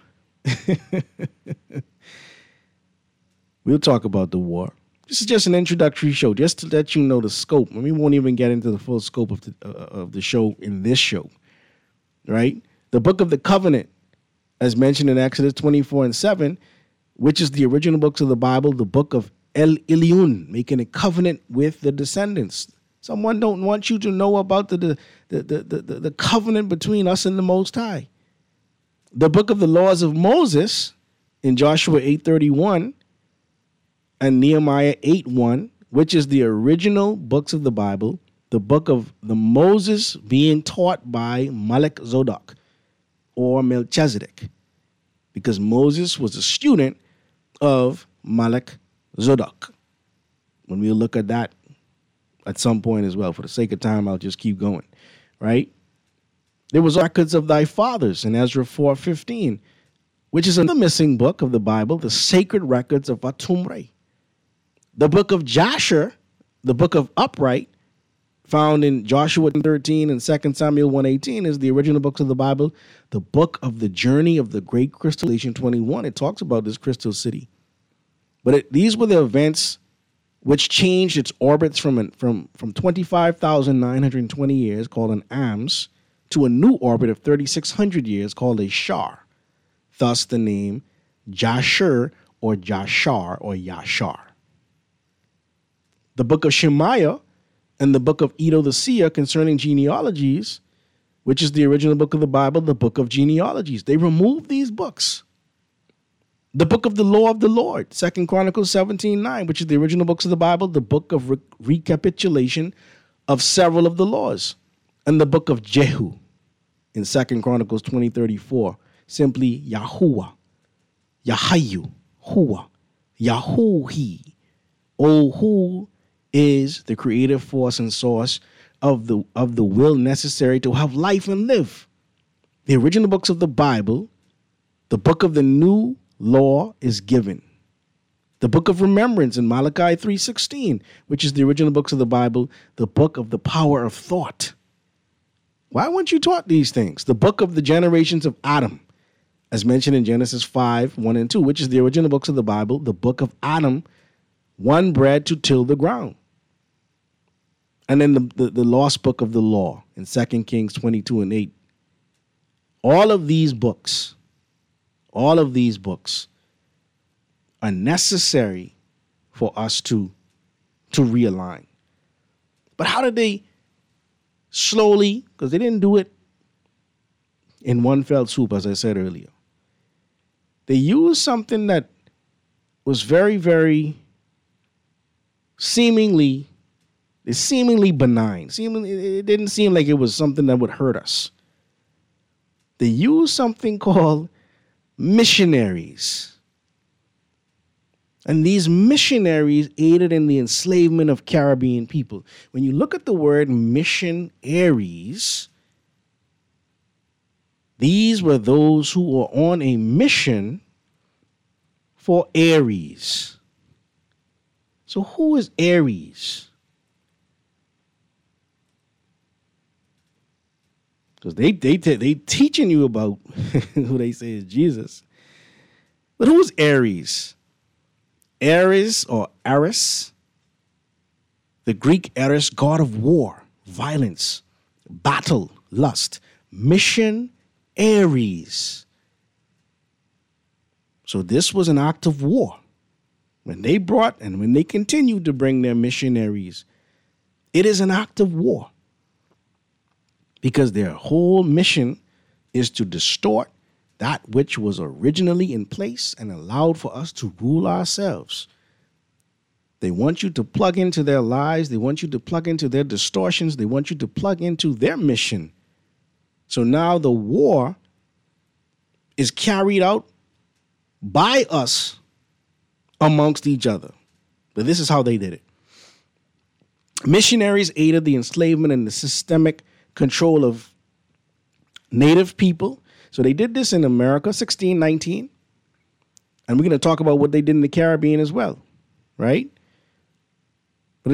We'll talk about the war. This is just an introductory show, just to let you know the scope. We won't even get into the full scope of the show in this show, right? The Book of the Covenant, as mentioned in Exodus 24:7, which is the original books of the Bible, the Book of El Elyon, making a covenant with the descendants. Someone don't want you to know about the covenant between us and the Most High. The Book of the Laws of Moses in Joshua 8:31 and Nehemiah 8:1, which is the original books of the Bible, the book of the Moses being taught by Melchizedek or Melchizedek, because Moses was a student of Melchizedek. When we look at that at some point as well, for the sake of time, I'll just keep going, right? There was records of thy fathers in Ezra 4:15, which is another missing book of the Bible, the sacred records of Atumre. The book of Jasher, the book of Upright, found in Joshua 13 and 2 Samuel 1:18, is the original books of the Bible. The book of the journey of the great crystal, Revelation 21, it talks about this crystal city. But these were the events which changed its orbits from 25,920 years, called an Ams, to a new orbit of 3,600 years, called a Shar. Thus the name Jasher or Jashar or Yashar. The book of Shemaiah and the book of Edo the seer concerning genealogies, which is the original book of the Bible, the book of genealogies. They removed these books. The book of the law of the Lord, 2 Chronicles 17:9, which is the original books of the Bible, the book of recapitulation of several of the laws. And the book of Jehu in 2 Chronicles 20:34, simply Yahuwah, Yahayu, Hua, Yahuhi, O who is the creative force and source of the will necessary to have life and live. The original books of the Bible, the book of the new law is given. The book of remembrance in Malachi 3:16, which is the original books of the Bible, the book of the power of thought. Why weren't you taught these things? The book of the generations of Adam, as mentioned in Genesis 5:1 and 2, which is the original books of the Bible, the book of Adam, one bread to till the ground. And then the lost book of the law in 2 Kings 22:8. All of these books are necessary for us to realign. But how did they slowly, because they didn't do it in one fell swoop, as I said earlier. They used something that was very, very seemingly benign. It didn't seem like it was something that would hurt us. They used something called missionaries. And these missionaries aided in the enslavement of Caribbean people. When you look at the word missionaries, these were those who were on a mission for Aries. So who is Aries? Because they teaching you about who they say is Jesus. But who's Aries? Ares or Ares, the Greek Ares, god of war, violence, battle, lust, mission, Ares. So this was an act of war. When they brought and when they continued to bring their missionaries, it is an act of war. Because their whole mission is to distort that which was originally in place and allowed for us to rule ourselves. They want you to plug into their lies. They want you to plug into their distortions. They want you to plug into their mission. So now the war is carried out by us amongst each other. But this is how they did it. Missionaries aided the enslavement and the systemic control of native people. So they did this in America, 1619. And we're going to talk about what they did in the Caribbean as well, right? But in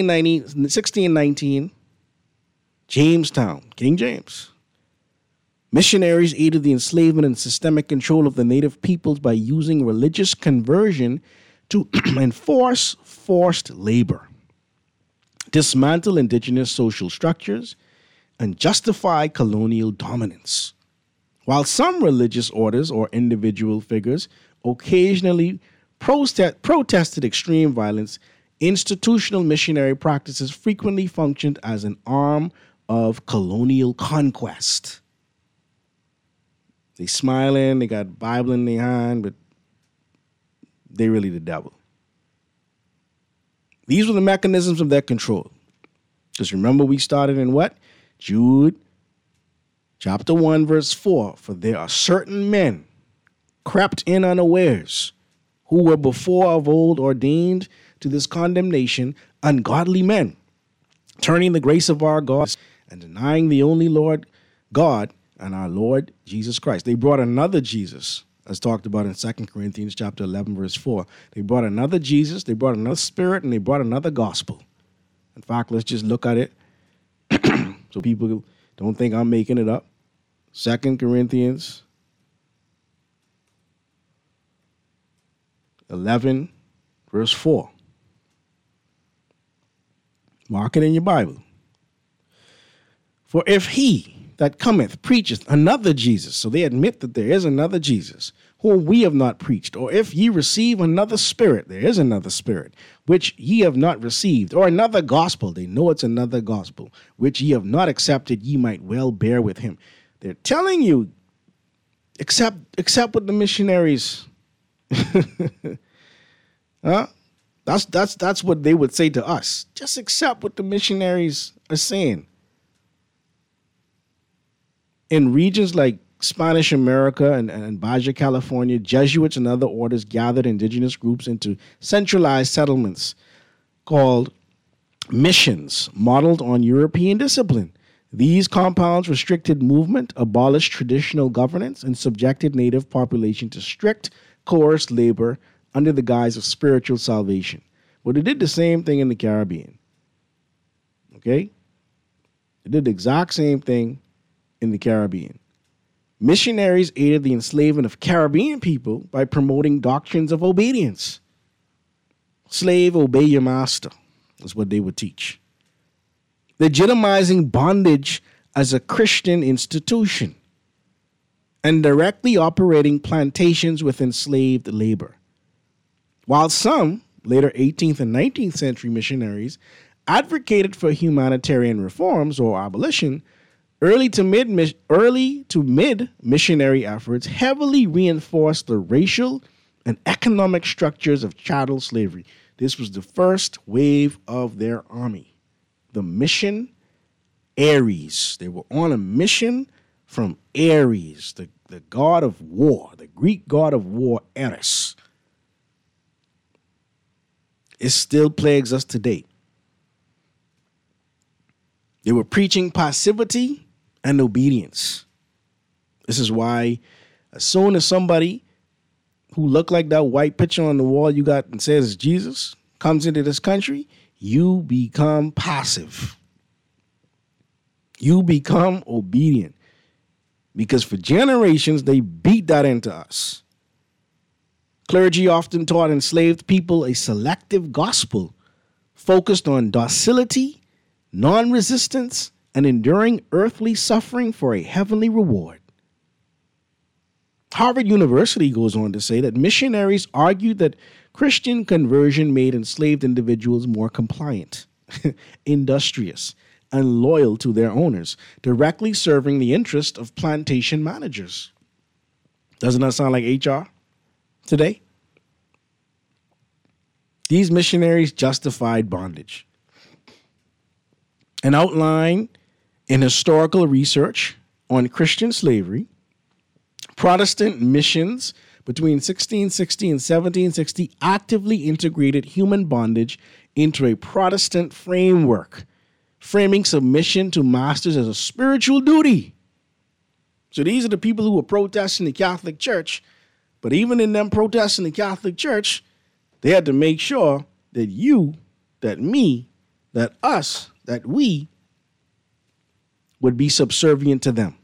1619, Jamestown, King James, missionaries aided the enslavement and systemic control of the native peoples by using religious conversion to enforce forced labor, dismantle indigenous social structures, and justify colonial dominance. While some religious orders or individual figures occasionally protested extreme violence, institutional missionary practices frequently functioned as an arm of colonial conquest. They smiling, they got Bible in their hand, but they really the devil. These were the mechanisms of their control. Just remember we started in what? Jude chapter 1 verse 4. For there are certain men crept in unawares, who were before of old ordained to this condemnation, ungodly men, turning the grace of our God and denying the only Lord God and our Lord Jesus Christ. They brought another Jesus, as talked about in 2 Corinthians chapter 11, verse 4. They brought another Jesus, they brought another spirit, and they brought another gospel. In fact, let's just look at it so people don't think I'm making it up. 2 Corinthians 11, verse 4. Mark it in your Bible. For if he that cometh preacheth another Jesus, so they admit that there is another Jesus, whom we have not preached, or if ye receive another spirit, there is another spirit, which ye have not received, or another gospel, they know it's another gospel, which ye have not accepted, ye might well bear with him. They're telling you, accept what the missionaries, huh? That's what they would say to us. Just accept what the missionaries are saying. In regions like Spanish America and Baja California, Jesuits and other orders gathered indigenous groups into centralized settlements called missions, modeled on European discipline. These compounds restricted movement, abolished traditional governance, and subjected native population to strict, coerced labor under the guise of spiritual salvation. Well, they did the same thing in the Caribbean. Okay? They did the exact same thing in the Caribbean. Missionaries aided the enslavement of Caribbean people by promoting doctrines of obedience. Slave, obey your master, is what they would teach. Legitimizing bondage as a Christian institution and directly operating plantations with enslaved labor. While some, later 18th and 19th century missionaries, advocated for humanitarian reforms or abolition, early to mid missionary efforts heavily reinforced the racial and economic structures of chattel slavery. This was the first wave of their army. The mission Ares. They were on a mission from Ares, the god of war, the Greek god of war, Eris. It still plagues us today. They were preaching passivity and obedience. This is why as soon as somebody who looked like that white picture on the wall you got and says Jesus comes into this country, you become passive. You become obedient. Because for generations, they beat that into us. Clergy often taught enslaved people a selective gospel focused on docility, non-resistance, and enduring earthly suffering for a heavenly reward. Harvard University goes on to say that missionaries argued that Christian conversion made enslaved individuals more compliant, industrious, and loyal to their owners, directly serving the interest of plantation managers. Doesn't that sound like HR today? These missionaries justified bondage and outlined in historical research on Christian slavery, Protestant missions between 1660 and 1760 actively integrated human bondage into a Protestant framework, framing submission to masters as a spiritual duty. So these are the people who were protesting the Catholic Church, but even in them protesting the Catholic Church, they had to make sure that you, that me, that us, that we would be subservient to them.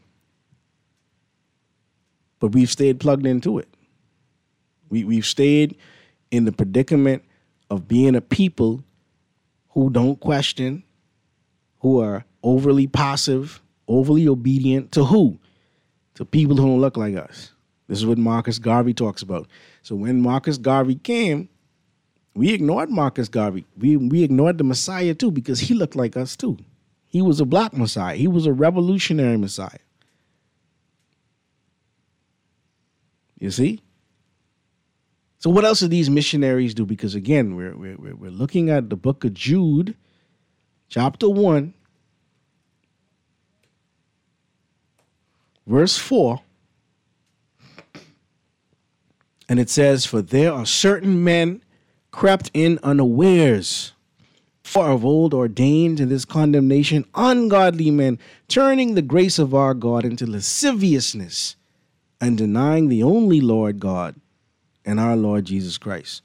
But we've stayed plugged into it. We've stayed in the predicament of being a people who don't question, who are overly passive, overly obedient to who? To people who don't look like us. This is what Marcus Garvey talks about. So when Marcus Garvey came, we ignored Marcus Garvey. We ignored the Messiah too because he looked like us too. He was a black Messiah. He was a revolutionary Messiah. You see? So what else do these missionaries do? Because again, we're looking at the book of Jude, chapter 1, verse 4. And it says, "For there are certain men crept in unawares, for of old ordained to this condemnation, ungodly men, turning the grace of our God into lasciviousness, and denying the only Lord God and our Lord Jesus Christ."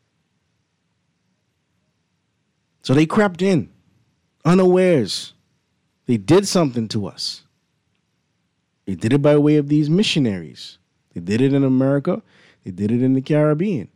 So they crept in unawares. They did something to us. They did it by way of these missionaries. They did it in America. They did it in the Caribbean.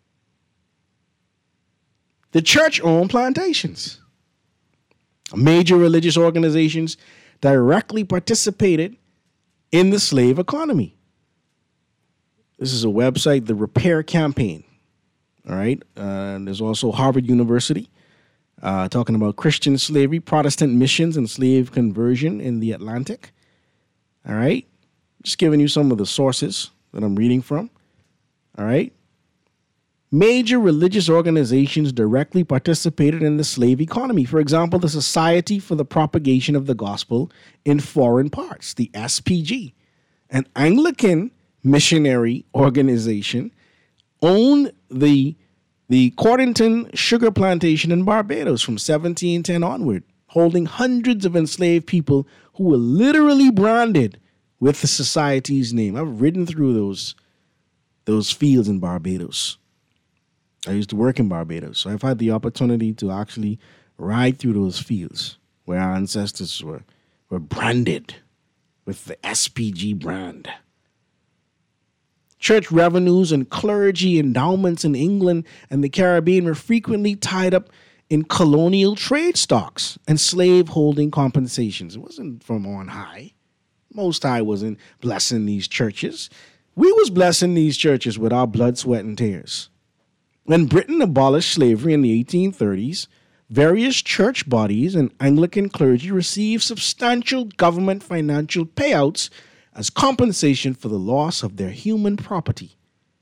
The church owned plantations. Major religious organizations directly participated in the slave economy. This is a website, the Repair Campaign. All right. There's also Harvard University talking about Christian slavery, Protestant missions, and slave conversion in the Atlantic. All right. Just giving you some of the sources that I'm reading from. All right. Major religious organizations directly participated in the slave economy. For example, the Society for the Propagation of the Gospel in Foreign Parts, the SPG, an Anglican missionary organization, owned the Cordenton sugar plantation in Barbados from 1710 onward, holding hundreds of enslaved people who were literally branded with the society's name. I've ridden through those fields in Barbados. I used to work in Barbados, so I've had the opportunity to actually ride through those fields where our ancestors were branded with the SPG brand. Church revenues and clergy endowments in England and the Caribbean were frequently tied up in colonial trade stocks and slave-holding compensations. It wasn't from on high. Most High wasn't blessing these churches. We was blessing these churches with our blood, sweat, and tears. When Britain abolished slavery in the 1830s, various church bodies and Anglican clergy received substantial government financial payouts as compensation for the loss of their human property.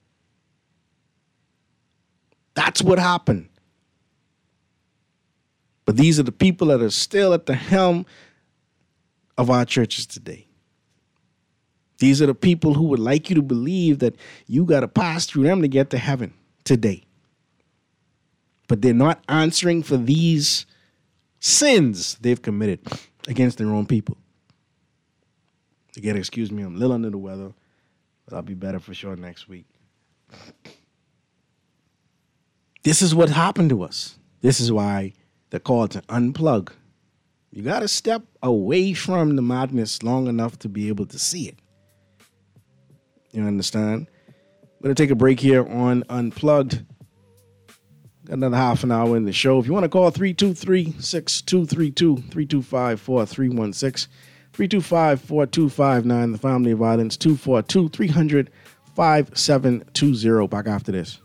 That's what happened. But these are the people that are still at the helm of our churches today. These are the people who would like you to believe that you got to pass through them to get to heaven today. But they're not answering for these sins they've committed against their own people. Again, excuse me, I'm a little under the weather, but I'll be better for sure next week. This is what happened to us. This is why they're called to unplug. You got to step away from the madness long enough to be able to see it. You understand? I'm going to take a break here on Unplugged. Got another half an hour in the show. If you want to call 323-6232, 325-4316, 325-4259, the Family Violence, 242-300-5720. Back after this.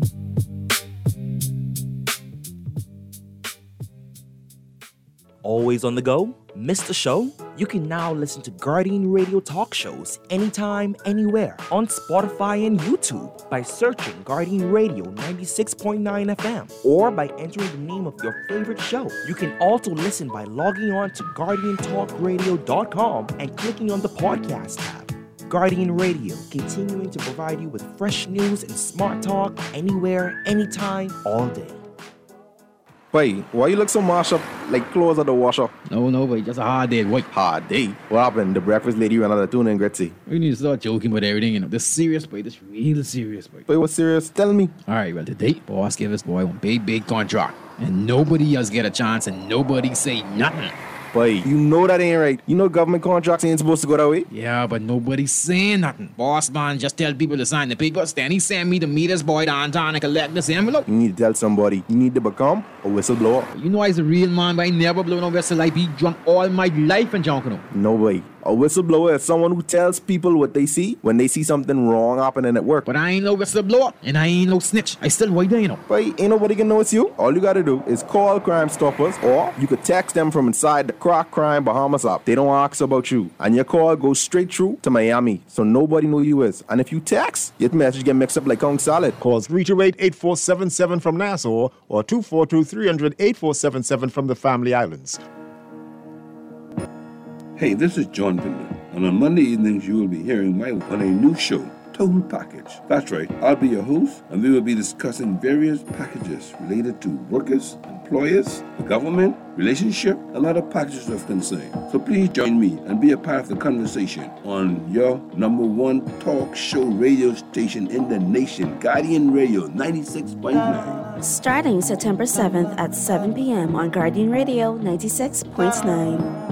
Always Always on the go? Missed the show? You can now listen to Guardian Radio talk shows anytime, anywhere on Spotify and YouTube by searching Guardian Radio 96.9 FM or by entering the name of your favorite show. You can also listen by logging on to GuardianTalkRadio.com and clicking on the podcast tab. Guardian Radio, continuing to provide you with fresh news and smart talk anywhere, anytime, all day. Boy, why you look so mashed up like clothes at the washer? No, boy, just a hard day, boy. Hard day? What happened? The breakfast lady ran out of tuna and Gretzi. We need to start joking about everything, you know. This serious, boy. This real serious, boy. Boy, what's serious? Tell me. All right, well, today, boss gave us, boy, one big contract. And nobody else get a chance and nobody say nothing. Boy, you know that ain't right. You know government contracts ain't supposed to go that way. Yeah, but nobody's saying nothing. Boss man just tell people to sign the papers. Then he send me to meet this boy downtown and collect this envelope. You need to tell somebody. You need to become a whistleblower. You know I's a real man, but I never blow no whistle. I be drunk all my life and junk, you know. No way. A whistleblower is someone who tells people what they see when they see something wrong happening at work. But I ain't no whistleblower and I ain't no snitch. I still right there, you know. But ain't nobody can know it's you. All you gotta do is call Crime Stoppers, or you could text them from inside the Crack Crime Bahamas app. They don't ask about you. And your call goes straight through to Miami, so nobody know who you is. And if you text, your message get mixed up like Kong Salad. Call 328-8477 from Nassau or 242-300-8477 from the Family Islands. Hey, this is John Pinder, and on Monday evenings you will be hearing my on a new show, Total Package. That's right, I'll be your host, and we will be discussing various packages related to workers, employers, the government, relationship, and other packages of concern. So please join me and be a part of the conversation on your number one talk show radio station in the nation, Guardian Radio 96.9. Starting September 7th at 7 p.m. on Guardian Radio 96.9.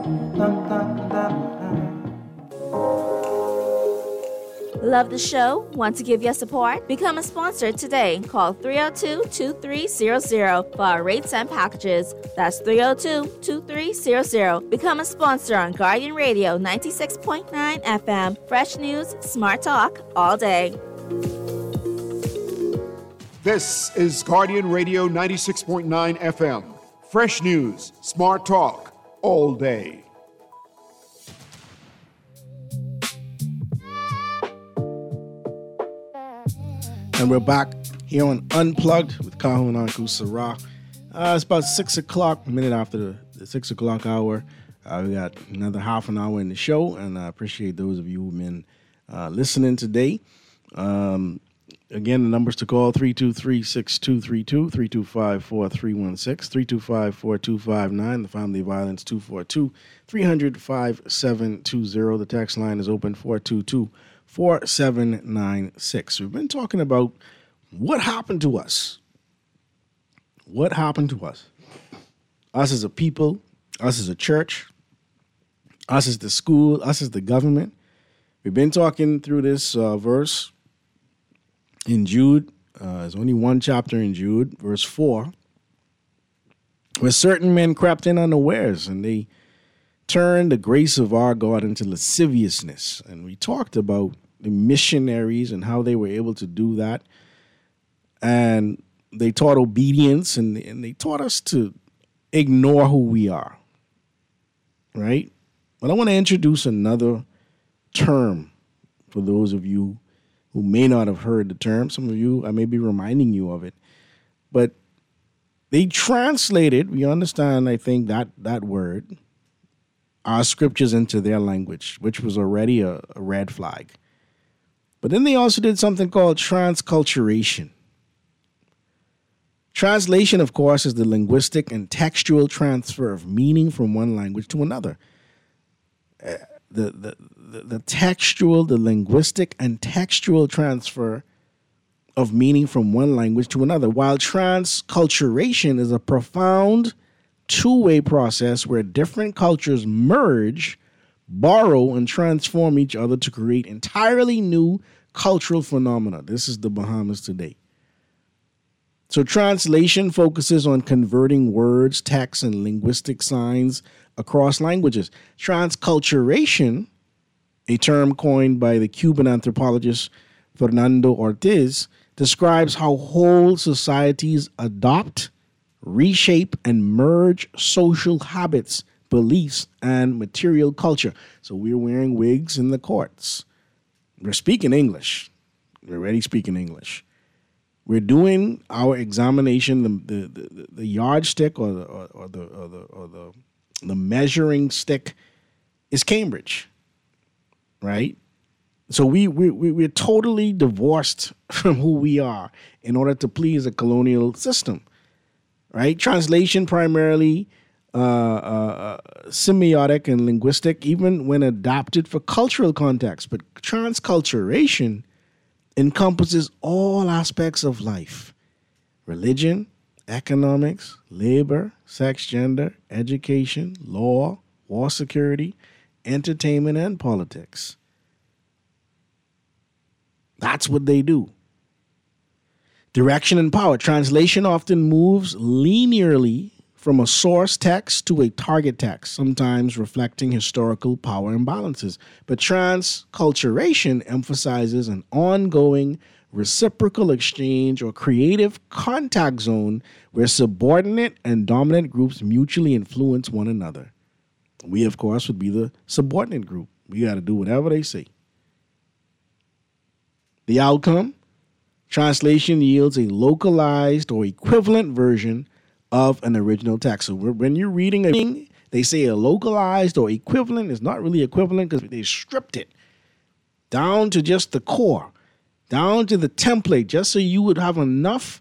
Love the show? Want to give your support? Become a sponsor today. Call 302-2300 for our rates and packages. That's 302-2300. Become a sponsor on Guardian Radio 96.9 FM. Fresh news, smart talk, all day. This is Guardian Radio 96.9 FM. Fresh news, smart talk, all day. And we're back here on Unplugged with Kahu and Anku Sarah. It's about 6 o'clock, a minute after the 6 o'clock hour. We got another half an hour in the show, and I appreciate those of you who've been listening today. Again, the numbers to call, 323-6232, 325-4316, 325-4259, the Family Violence 242-300-5720. The text line is open, 422-4796. We've been talking about what happened to us. What happened to us? Us as a people, us as a church, us as the school, us as the government. We've been talking through this verse in Jude. There's only one chapter in Jude, verse 4, where certain men crept in unawares and they turned the grace of our God into lasciviousness. And we talked about the missionaries and how they were able to do that. And they taught obedience, and they taught us to ignore who we are, right? But I want to introduce another term for those of you who may not have heard the term. Some of you, I may be reminding you of it. But they translated, we understand, I think, that word, our scriptures into their language, which was already a red flag. But then they also did something called transculturation. Translation, of course, is the linguistic and textual transfer of meaning from one language to another. The textual, the linguistic and textual transfer of meaning from one language to another, while transculturation is a profound two-way process where different cultures merge, borrow, and transform each other to create entirely new cultural phenomena. This is the Bahamas today. So translation focuses on converting words, text, and linguistic signs across languages. Transculturation, a term coined by the Cuban anthropologist Fernando Ortiz, describes how whole societies adopt, reshape, and merge social habits, beliefs, and material culture. So we're wearing wigs in the courts. We're speaking English. We're already speaking English. We're doing our examination. The yardstick or the measuring stick is Cambridge, right? So we're totally divorced from who we are in order to please a colonial system, right? Translation primarily semiotic and linguistic, even when adapted for cultural context. But transculturation encompasses all aspects of life: religion, economics, labor, sex, gender, education, law, war security, entertainment, and politics. That's what they do. Direction and power. Translation often moves linearly from a source text to a target text, sometimes reflecting historical power imbalances. But transculturation emphasizes an ongoing reciprocal exchange or creative contact zone where subordinate and dominant groups mutually influence one another. We, of course, would be the subordinate group. We got to do whatever they say. The outcome? Translation yields a localized or equivalent version of an original text. So when you're reading a thing, they say a localized or equivalent is not really equivalent because they stripped it down to just the core, down to the template, just so you would have enough,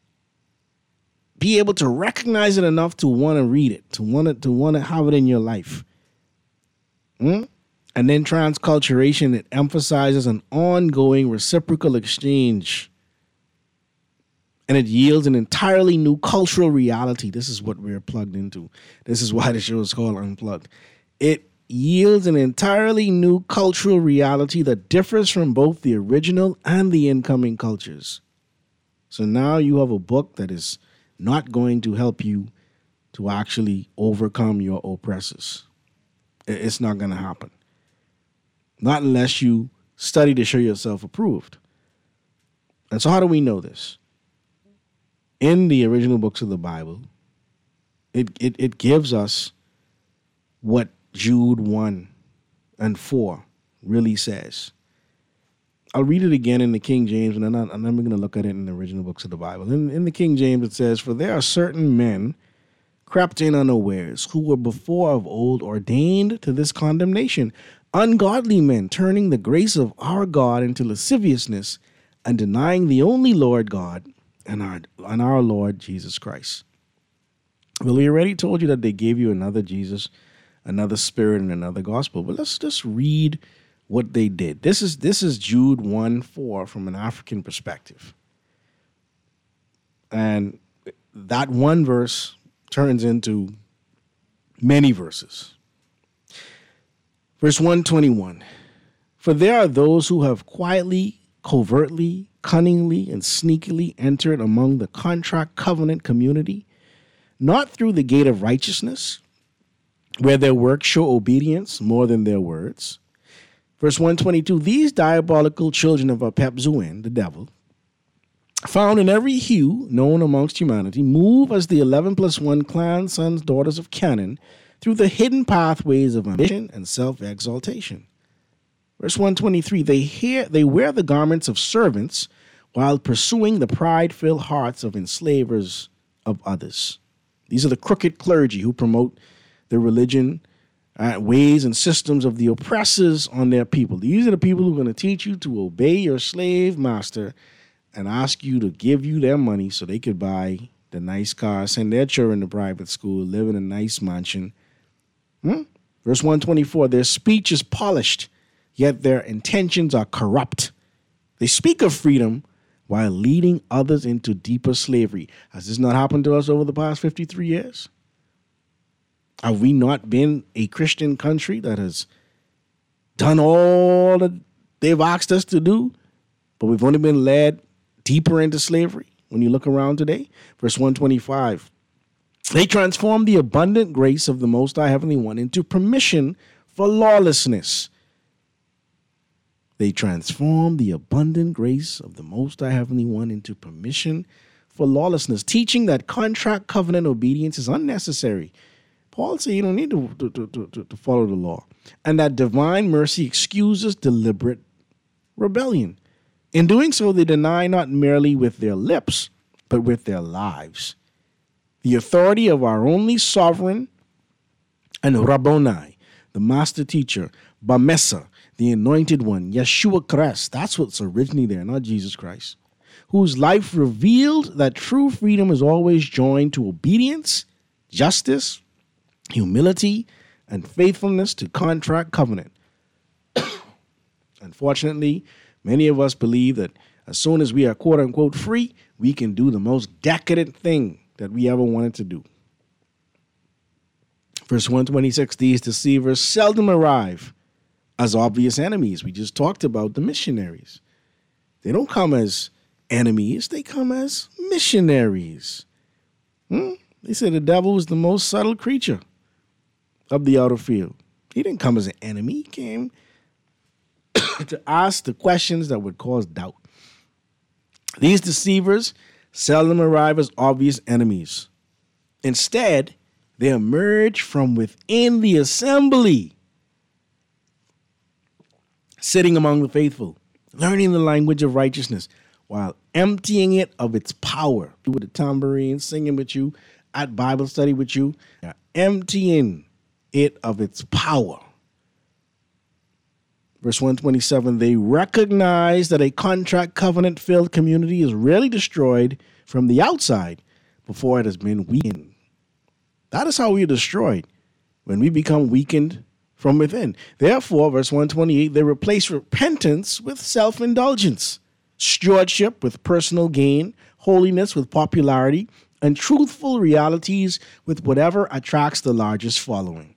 be able to recognize it enough to want to read it, to want to have it in your life. And then transculturation, it emphasizes an ongoing reciprocal exchange. And it yields an entirely new cultural reality. This is what we're plugged into. This is why the show is called Unplugged. It yields an entirely new cultural reality that differs from both the original and the incoming cultures. So now you have a book that is not going to help you to actually overcome your oppressors. It's not going to happen. Not unless you study to show yourself approved. And so how do we know this? In the original books of the Bible, it gives us what Jude 1 and 4 really says. I'll read it again in the King James, and then we're going to look at it in the original books of the Bible. In the King James, it says, "For there are certain men crept in unawares, who were before of old ordained to this condemnation, ungodly men, turning the grace of our God into lasciviousness, and denying the only Lord God, and our Lord Jesus Christ." Well, we already told you that they gave you another Jesus, another spirit, and another gospel. But let's just read what they did. This is Jude 1:4 from an African perspective. And that one verse turns into many verses. Verse 121. "For there are those who have quietly, covertly, cunningly, and sneakily entered among the contract covenant community, not through the gate of righteousness, where their works show obedience more than their words." Verse 122, "These diabolical children of Apep-Zuen, the devil, found in every hue known amongst humanity, move as the 11+1 clan sons, daughters of Canaan, through the hidden pathways of ambition and self-exaltation." Verse 123, they wear the garments of servants while pursuing the pride-filled hearts of enslavers of others. These are the crooked clergy who promote the religion, ways and systems of the oppressors on their people. These are the people who are going to teach you to obey your slave master and ask you to give you their money so they could buy the nice car, send their children to private school, live in a nice mansion. Verse 124, "Their speech is polished, yet their intentions are corrupt. They speak of freedom while leading others into deeper slavery." Has this not happened to us over the past 53 years? Have we not been a Christian country that has done all that they've asked us to do, but we've only been led deeper into slavery when you look around today? Verse 125, "They transform the abundant grace of the Most High Heavenly One into permission for lawlessness." They transform the abundant grace of the Most High Heavenly One into permission for lawlessness, teaching that contract covenant obedience is unnecessary. Paul said you don't need to follow the law, and that divine mercy excuses deliberate rebellion. In doing so, they deny not merely with their lips, but with their lives the authority of our only sovereign and Rabboni, the master teacher, Bamessa, the anointed one, Yeshua Christ. That's what's originally there, not Jesus Christ, whose life revealed that true freedom is always joined to obedience, justice, humility, and faithfulness to contract covenant. Unfortunately, many of us believe that as soon as we are quote-unquote free, we can do the most decadent thing that we ever wanted to do. Verse 126, these deceivers seldom arrive as obvious enemies. We just talked about the missionaries. They don't come as enemies. They come as missionaries. They said the devil was the most subtle creature of the outer field. He didn't come as an enemy. He came to ask the questions that would cause doubt. These deceivers seldom arrive as obvious enemies. Instead, they emerge from within the assembly, sitting among the faithful, learning the language of righteousness while emptying it of its power. With the tambourine, singing with you, at Bible study with you, emptying it of its power. Verse 127, they recognize that a contract covenant-filled community is rarely destroyed from the outside before it has been weakened. That is how we are destroyed, when we become weakened from within. Therefore, verse 128, they replace repentance with self-indulgence, stewardship with personal gain, holiness with popularity, and truthful realities with whatever attracts the largest following.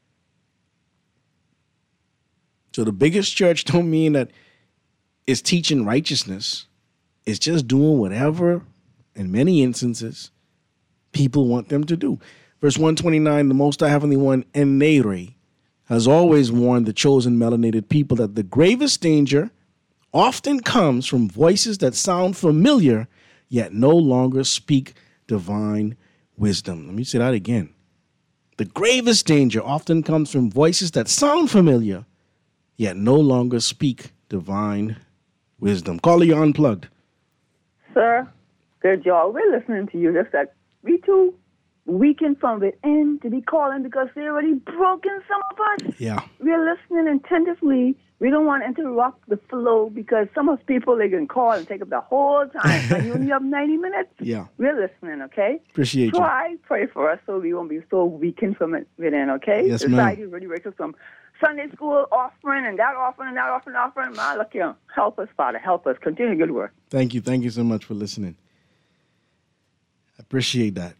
So the biggest church don't mean that it's teaching righteousness. It's just doing whatever, in many instances, people want them to do. Verse 129, the Most High Heavenly One, Enere, has always warned the chosen melanated people that the gravest danger often comes from voices that sound familiar, yet no longer speak divine wisdom. Let me say that again. The gravest danger often comes from voices that sound familiar, yet no longer speak divine wisdom. Caller, you're unplugged. Sir, good job. We're listening to you. Just that we too weakened from within to be calling because they're already broken, some of us. Yeah. We're listening attentively. We don't want to interrupt the flow because some of us people, they can call and take up the whole time. And you only have 90 minutes. Yeah. We're listening, okay? Appreciate you. Pray for us so we won't be so weakened from within, okay? Yes, Society ma'am. really breaks us from Sunday school offering and that offering and that offering. Man, look here. Help us, Father. Help us. Continue good work. Thank you. Thank you so much for listening. I appreciate that.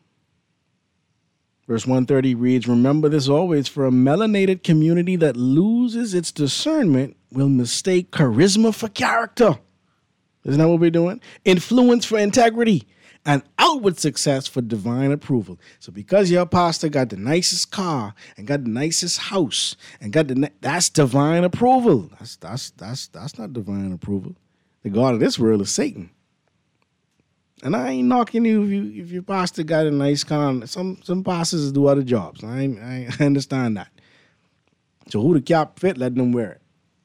Verse 130 reads, remember this always, for a melanated community that loses its discernment will mistake charisma for character. Isn't that what we're doing? Influence for integrity and outward success for divine approval. So because your pastor got the nicest car and got the nicest house and got that's divine approval. That's not divine approval. The God of this world is Satan. And I ain't knocking you if your pastor got a nice car. Some pastors do other jobs. I understand that. So who the cap fit, let them wear it.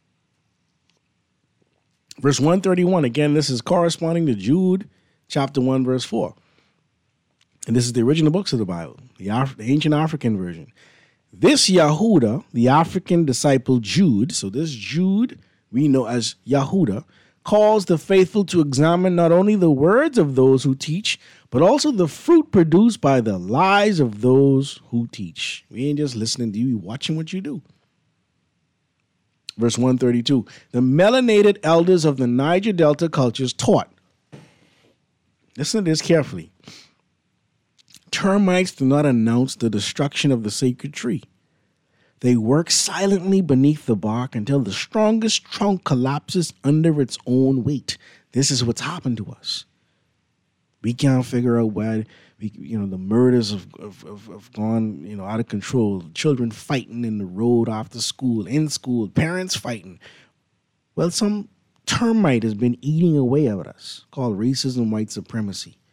Verse 131, again, this is corresponding to Jude chapter 1, verse 4. And this is the original books of the Bible, the ancient African version. This Yahuda, the African disciple Jude, so this Jude we know as Yahuda, calls the faithful to examine not only the words of those who teach, but also the fruit produced by the lives of those who teach. We ain't just listening to you, we watching what you do. Verse 132, the melanated elders of the Niger Delta cultures taught. Listen to this carefully. Termites do not announce the destruction of the sacred tree. They work silently beneath the bark until the strongest trunk collapses under its own weight. This is what's happened to us. We can't figure out why the murders have gone out of control. Children fighting in the road after school, in school, parents fighting. Well, some termite has been eating away at us, called racism, white supremacy.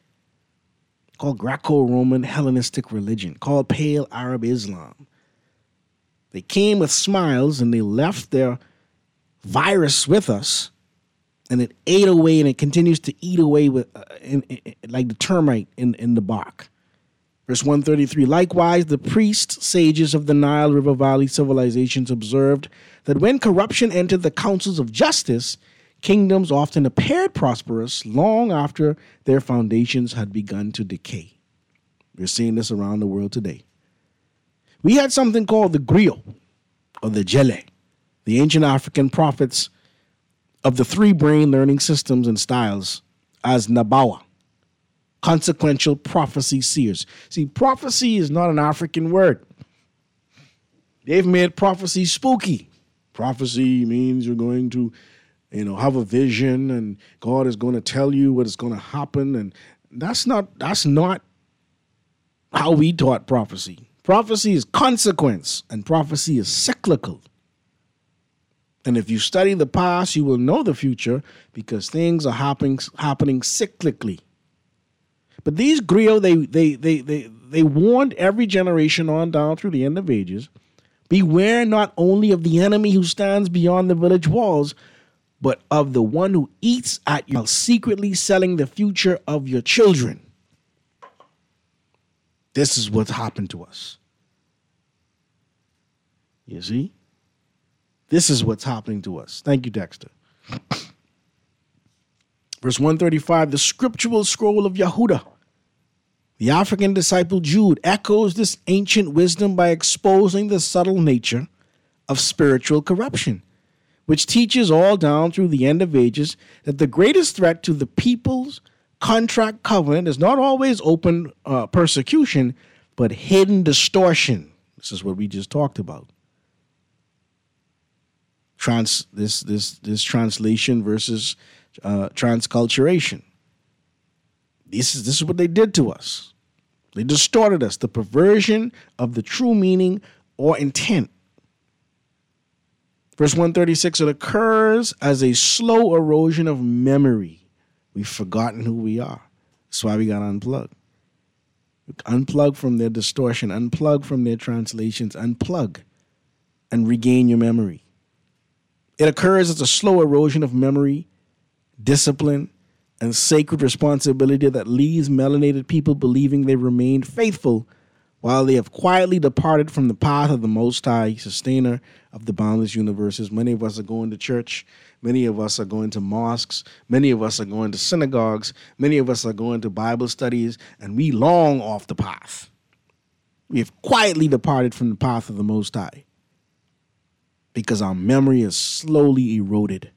called Greco-Roman Hellenistic religion, called Pale Arab Islam. They came with smiles and they left their virus with us, and it ate away and it continues to eat away with like the termite in the bark. Verse 133, likewise, the priests, sages of the Nile River Valley civilizations observed that when corruption entered the councils of justice, kingdoms often appeared prosperous long after their foundations had begun to decay. We're seeing this around the world today. We had something called the griot, or the jele, the ancient African prophets of the three brain learning systems and styles as Nabawa, consequential prophecy seers. See, prophecy is not an African word. They've made prophecy spooky. Prophecy means you're going to, have a vision and God is going to tell you what is going to happen. And that's not how we taught prophecy. Prophecy is consequence and prophecy is cyclical. And if you study the past, you will know the future because things are happening cyclically. But these griots, they warned every generation on down through the end of ages, beware not only of the enemy who stands beyond the village walls, but of the one who eats at you while secretly selling the future of your children. This is what's happened to us. You see? This is what's happening to us. Thank you, Dexter. Verse 135, the scriptural scroll of Yehuda, the African disciple Jude, echoes this ancient wisdom by exposing the subtle nature of spiritual corruption, which teaches all down through the end of ages that the greatest threat to the people's contract covenant is not always open persecution, but hidden distortion. This is what we just talked about. This translation versus transculturation. This is what they did to us. They distorted us, the perversion of the true meaning or intent. Verse 136, it occurs as a slow erosion of memory. We've forgotten who we are. That's why we got to unplug. Unplug from their distortion, unplug from their translations, unplug and regain your memory. It occurs as a slow erosion of memory, discipline, and sacred responsibility that leaves melanated people believing they remained faithful while they have quietly departed from the path of the Most High, sustainer of the boundless universes. Many of us are going to church. Many of us are going to mosques. Many of us are going to synagogues. Many of us are going to Bible studies, and we long off the path. We have quietly departed from the path of the Most High because our memory is slowly eroded.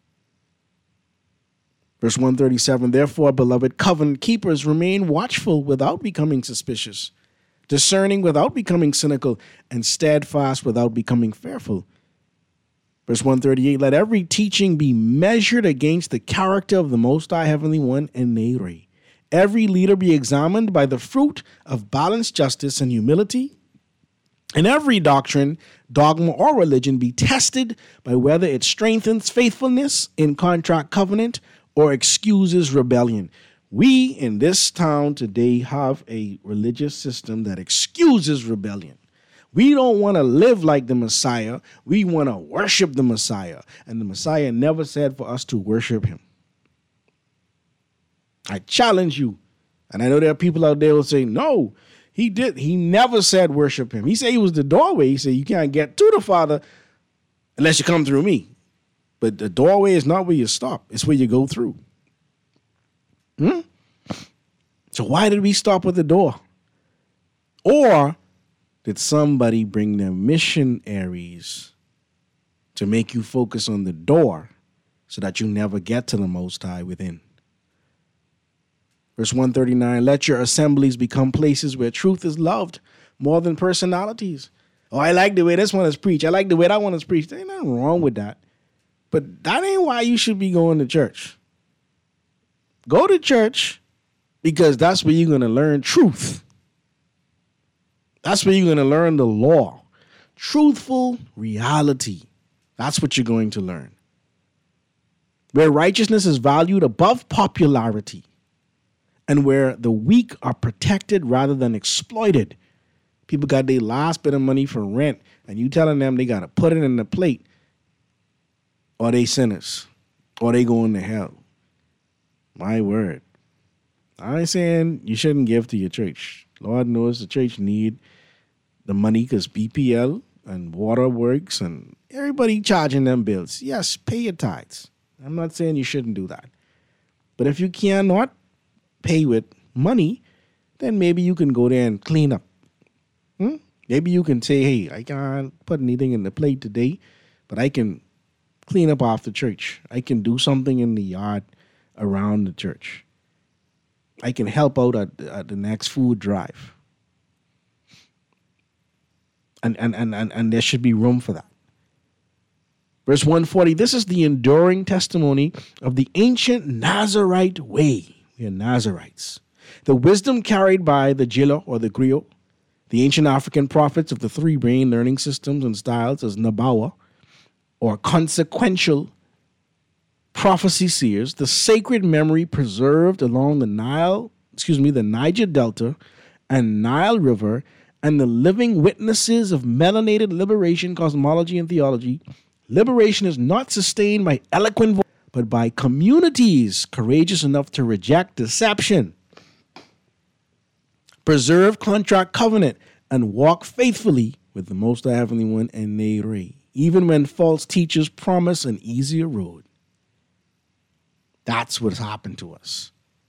Verse 137, therefore, beloved covenant keepers, remain watchful without becoming suspicious, discerning without becoming cynical, and steadfast without becoming fearful. Verse 138, let every teaching be measured against the character of the Most High Heavenly One and Nere. Every leader be examined by the fruit of balanced justice and humility, and every doctrine, dogma, or religion be tested by whether it strengthens faithfulness in contract covenant or excuses rebellion. We in this town today have a religious system that excuses rebellion. We don't want to live like the Messiah. We want to worship the Messiah. And the Messiah never said for us to worship him. I challenge you. And I know there are people out there who will say, no, he did. He never said worship him. He said he was the doorway. He said you can't get to the Father unless you come through me. But the doorway is not where you stop. It's where you go through. So why did we stop at the door? Or did somebody bring their missionaries to make you focus on the door so that you never get to the Most High within? Verse 139, let your assemblies become places where truth is loved more than personalities. Oh, I like the way this one is preached. I like the way that one is preached. There ain't nothing wrong with that. But that ain't why you should be going to church. Go to church because that's where you're going to learn truth. That's where you're going to learn the law. Truthful reality. That's what you're going to learn. Where righteousness is valued above popularity and where the weak are protected rather than exploited. People got their last bit of money for rent, and you telling them they got to put it in the plate, or they sinners, or they going to hell. My word. I ain't saying you shouldn't give to your church. Lord knows the church need the money because BPL and waterworks and everybody charging them bills. Yes, pay your tithes. I'm not saying you shouldn't do that. But if you cannot pay with money, then maybe you can go there and clean up. Maybe you can say, hey, I can't put anything in the plate today, but I can clean up after church. I can do something in the yard around the church. I can help out at the next food drive. And there should be room for that. Verse 140, this is the enduring testimony of the ancient Nazarite way. We are Nazarites. The wisdom carried by the Jila or the Griot, the ancient African prophets of the three brain learning systems and styles as Nabawa, or consequential prophecy seers, the sacred memory preserved along the Niger Delta and Nile River, and the living witnesses of melanated liberation, cosmology, and theology. Liberation is not sustained by eloquent voice, but by communities courageous enough to reject deception, preserve contract covenant, and walk faithfully with the Most High Heavenly One and Nere, even when false teachers promise an easier road. That's what's happened to us.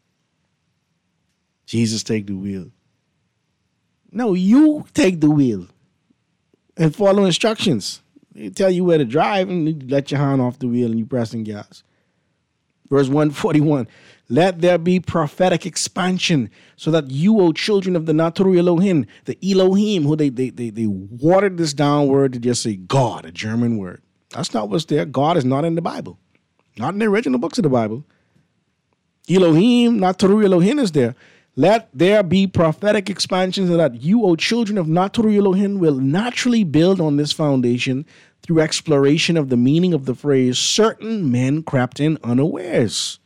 Jesus, take the wheel. No, you take the wheel and follow instructions. They tell you where to drive and you let your hand off the wheel and you pressing gas. Verse 141, let there be prophetic expansion so that you, O children of the Naturu Elohim, the Elohim, who they watered this down word to just say God, a German word. That's not what's there. God is not in the Bible. Not in the original books of the Bible. Elohim, Naturu Elohim is there. Let there be prophetic expansion so that you, O children of Naturu Elohim, will naturally build on this foundation through exploration of the meaning of the phrase, certain men crept in unawares.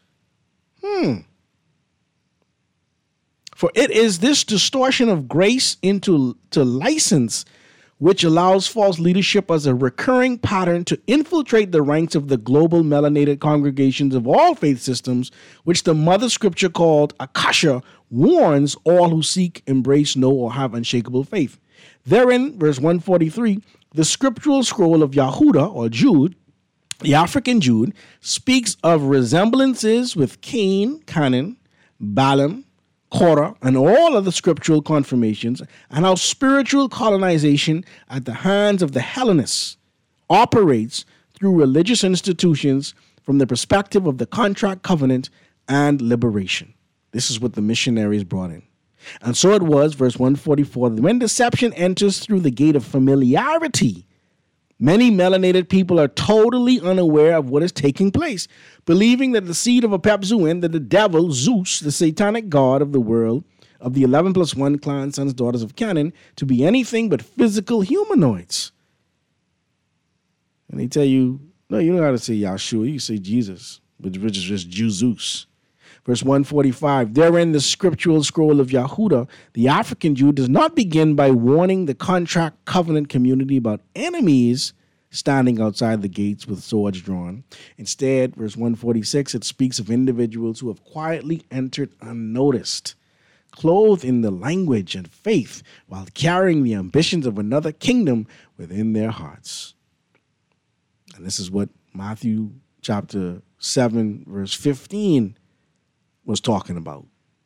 For it is this distortion of grace into license which allows false leadership as a recurring pattern to infiltrate the ranks of the global melanated congregations of all faith systems, which the mother scripture called Akasha warns all who seek, embrace, know, or have unshakable faith. Therein, verse 143, the scriptural scroll of Yahuda, or Jude, the African Jude, speaks of resemblances with Cain, Canaan, Balaam, Korah, and all other scriptural confirmations, and how spiritual colonization at the hands of the Hellenists operates through religious institutions from the perspective of the contract covenant and liberation. This is what the missionaries brought in. And so it was, verse 144, when deception enters through the gate of familiarity, many melanated people are totally unaware of what is taking place, believing that the seed of Apepzuin, that the devil, Zeus, the satanic god of the world, of the 11 plus 1 clan, sons, daughters of Canaan, to be anything but physical humanoids. And they tell you, no, you don't have to say Yahshua, you can say Jesus, which is just Zeus. Verse 145, therein the scriptural scroll of Yahuda, the African Jew, does not begin by warning the contract covenant community about enemies standing outside the gates with swords drawn. Instead, verse 146, it speaks of individuals who have quietly entered unnoticed, clothed in the language and faith, while carrying the ambitions of another kingdom within their hearts. And this is what Matthew chapter 7, verse 15 was talking about.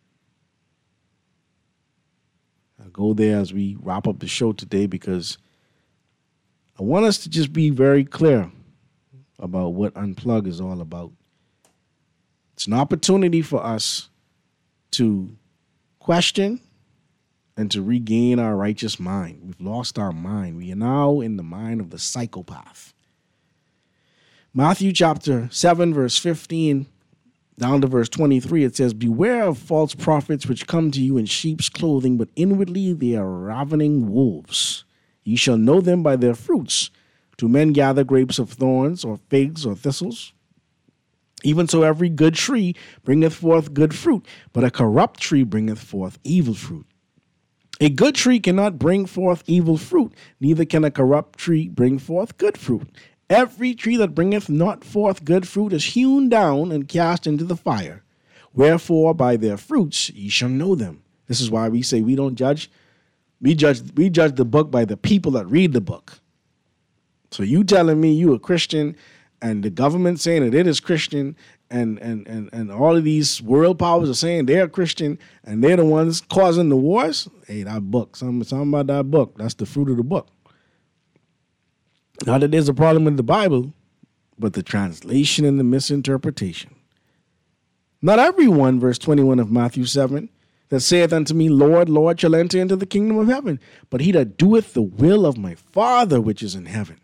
I'll go there as we wrap up the show today because I want us to just be very clear about what Unplug is all about. It's an opportunity for us to question and to regain our righteous mind. We've lost our mind. We are now in the mind of the psychopath. Matthew chapter 7, verse 15 down to verse 23, it says, beware of false prophets which come to you in sheep's clothing, but inwardly they are ravening wolves. Ye shall know them by their fruits. Do men gather grapes of thorns or figs or thistles? Even so, every good tree bringeth forth good fruit, but a corrupt tree bringeth forth evil fruit. A good tree cannot bring forth evil fruit, neither can a corrupt tree bring forth good fruit. Every tree that bringeth not forth good fruit is hewn down and cast into the fire. Wherefore, by their fruits ye shall know them. This is why we say we don't judge. We judge the book by the people that read the book. So you telling me you a Christian, and the government saying that it is Christian, and all of these world powers are saying they're Christian, and they're the ones causing the wars? Hey, that book, something about that book. That's the fruit of the book. Not that there's a problem with the Bible, but the translation and the misinterpretation. Not everyone, verse 21 of Matthew 7, that saith unto me, Lord, Lord, shall enter into the kingdom of heaven, but he that doeth the will of my Father which is in heaven.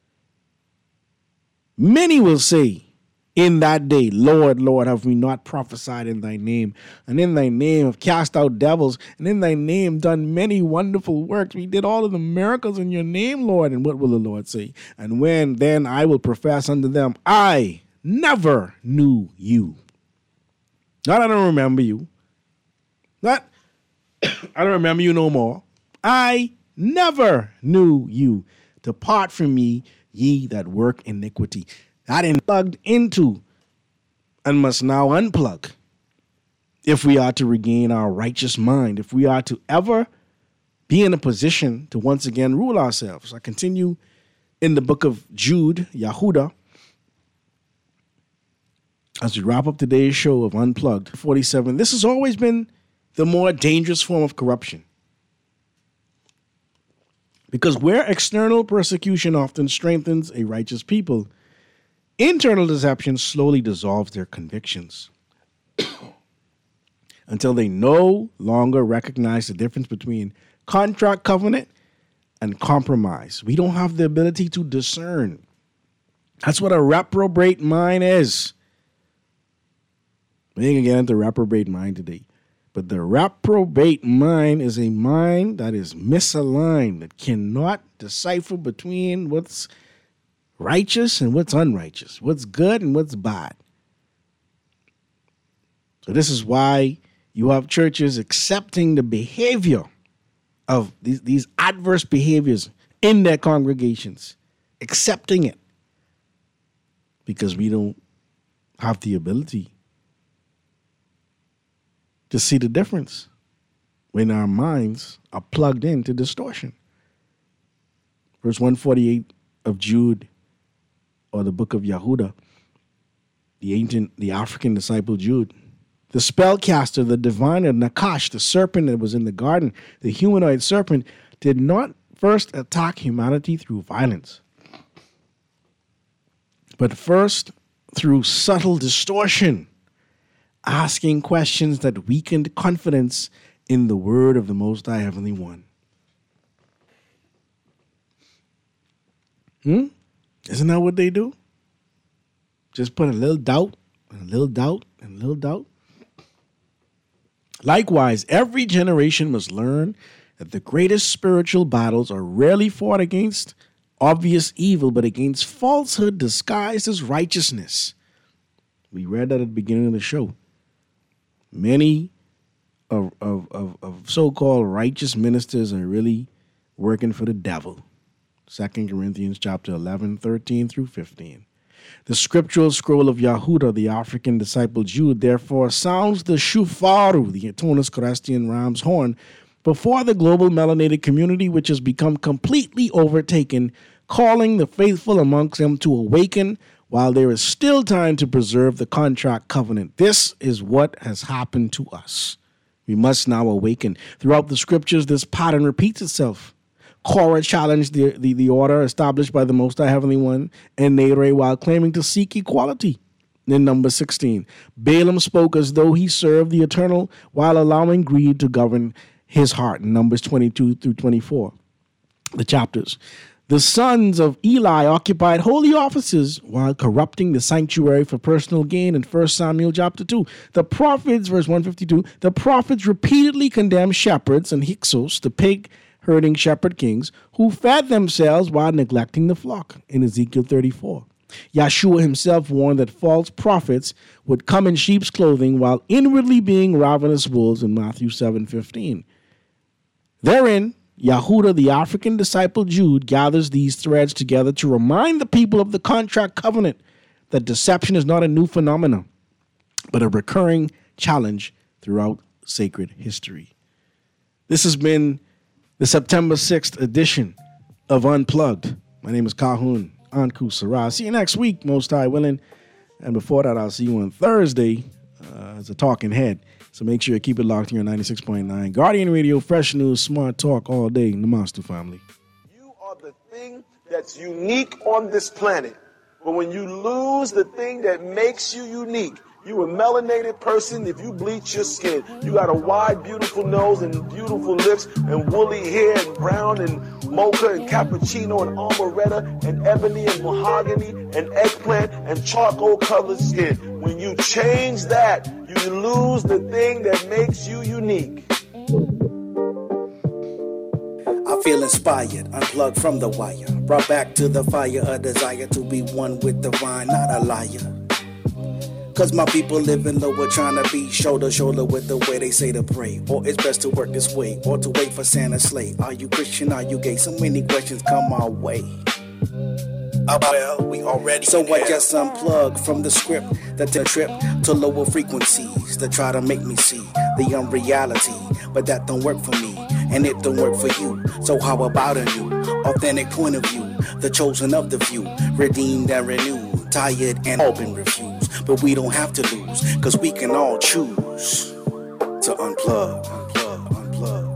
Many will say in that day, Lord, Lord, have we not prophesied in thy name? And in thy name have cast out devils, and in thy name done many wonderful works. We did all of the miracles in your name, Lord. And what will the Lord say? And when then I will profess unto them, I never knew you. Not I don't remember you. Not I don't remember you no more. I never knew you. Depart from me, ye that work iniquity. That ain't plugged into and must now unplug if we are to regain our righteous mind, if we are to ever be in a position to once again rule ourselves. I continue in the book of Jude, Yahudah, as we wrap up today's show of Unplugged 47. This has always been the more dangerous form of corruption. Because where external persecution often strengthens a righteous people, internal deception slowly dissolves their convictions until they no longer recognize the difference between contract covenant and compromise. We don't have the ability to discern. That's what a reprobate mind is. We ain't gonna get into reprobate mind today. But the reprobate mind is a mind that is misaligned, that cannot decipher between what's righteous and what's unrighteous, what's good and what's bad. So this is why you have churches accepting the behavior of these adverse behaviors in their congregations, accepting it, because we don't have the ability to see the difference when our minds are plugged into distortion. Verse 148 of Jude, or the book of Yahudah, the African disciple Jude. The spellcaster, the diviner, Nakash, the serpent that was in the garden, the humanoid serpent, did not first attack humanity through violence, but first through subtle distortion, asking questions that weakened confidence in the word of the Most High Heavenly One. Isn't that what they do? Just put a little doubt, and a little doubt, and a little doubt. Likewise, every generation must learn that the greatest spiritual battles are rarely fought against obvious evil, but against falsehood disguised as righteousness. We read that at the beginning of the show. Many of so-called righteous ministers are really working for the devil. 2 Corinthians chapter 11, 13 through 15. The scriptural scroll of Yahudah, the African disciple Jude, therefore sounds the shufaru, the Atonus Corestian ram's horn, before the global melanated community, which has become completely overtaken, calling the faithful amongst them to awaken while there is still time to preserve the contract covenant. This is what has happened to us. We must now awaken. Throughout the scriptures, this pattern repeats itself. Korah challenged the order established by the Most High Heavenly One and Nere while claiming to seek equality. In Numbers 16, Balaam spoke as though he served the Eternal while allowing greed to govern his heart. In Numbers 22 through 24, the chapters. The sons of Eli occupied holy offices while corrupting the sanctuary for personal gain in 1 Samuel chapter 2. The prophets, verse 152, the prophets repeatedly condemned shepherds and Hyksos, the pig-herding shepherd kings, who fed themselves while neglecting the flock in Ezekiel 34. Yahshua himself warned that false prophets would come in sheep's clothing while inwardly being ravenous wolves in Matthew 7:15. Therein, Yahudah, the African disciple Jude, gathers these threads together to remind the people of the contract covenant that deception is not a new phenomenon, but a recurring challenge throughout sacred history. This has been the September 6th edition of Unplugged. My name is Kahun Anku Sarah. See you next week, most high willing. And before that, I'll see you on Thursday as a talking head. So make sure you keep it locked here on 96.9. Guardian Radio, fresh news, smart talk all day. Namaste, family. You are the thing that's unique on this planet. But when you lose the thing that makes you unique, you a melanated person. If you bleach your skin, you got a wide, beautiful nose and beautiful lips and woolly hair and brown and mocha and cappuccino and amaretta and ebony and mahogany and eggplant and charcoal colored skin. When you change that, you lose the thing that makes you unique. I feel inspired, unplugged from the wire. Brought back to the fire, a desire to be one with the vine, not a liar. Cause my people living lower, trying to be shoulder to shoulder with the way they say to pray. Or it's best to work this way, or to wait for Santa's sleigh. Are you Christian, are you gay? So many questions come our way. Well, we already so I just unplug from the script that the trip to lower frequencies that try to make me see the unreality. But that don't work for me, and it don't work for you. So how about a new, authentic point of view? The chosen of the few, redeemed and renewed, tired and all been refused. But we don't have to lose, cause we can all choose to unplug, unplug, unplug.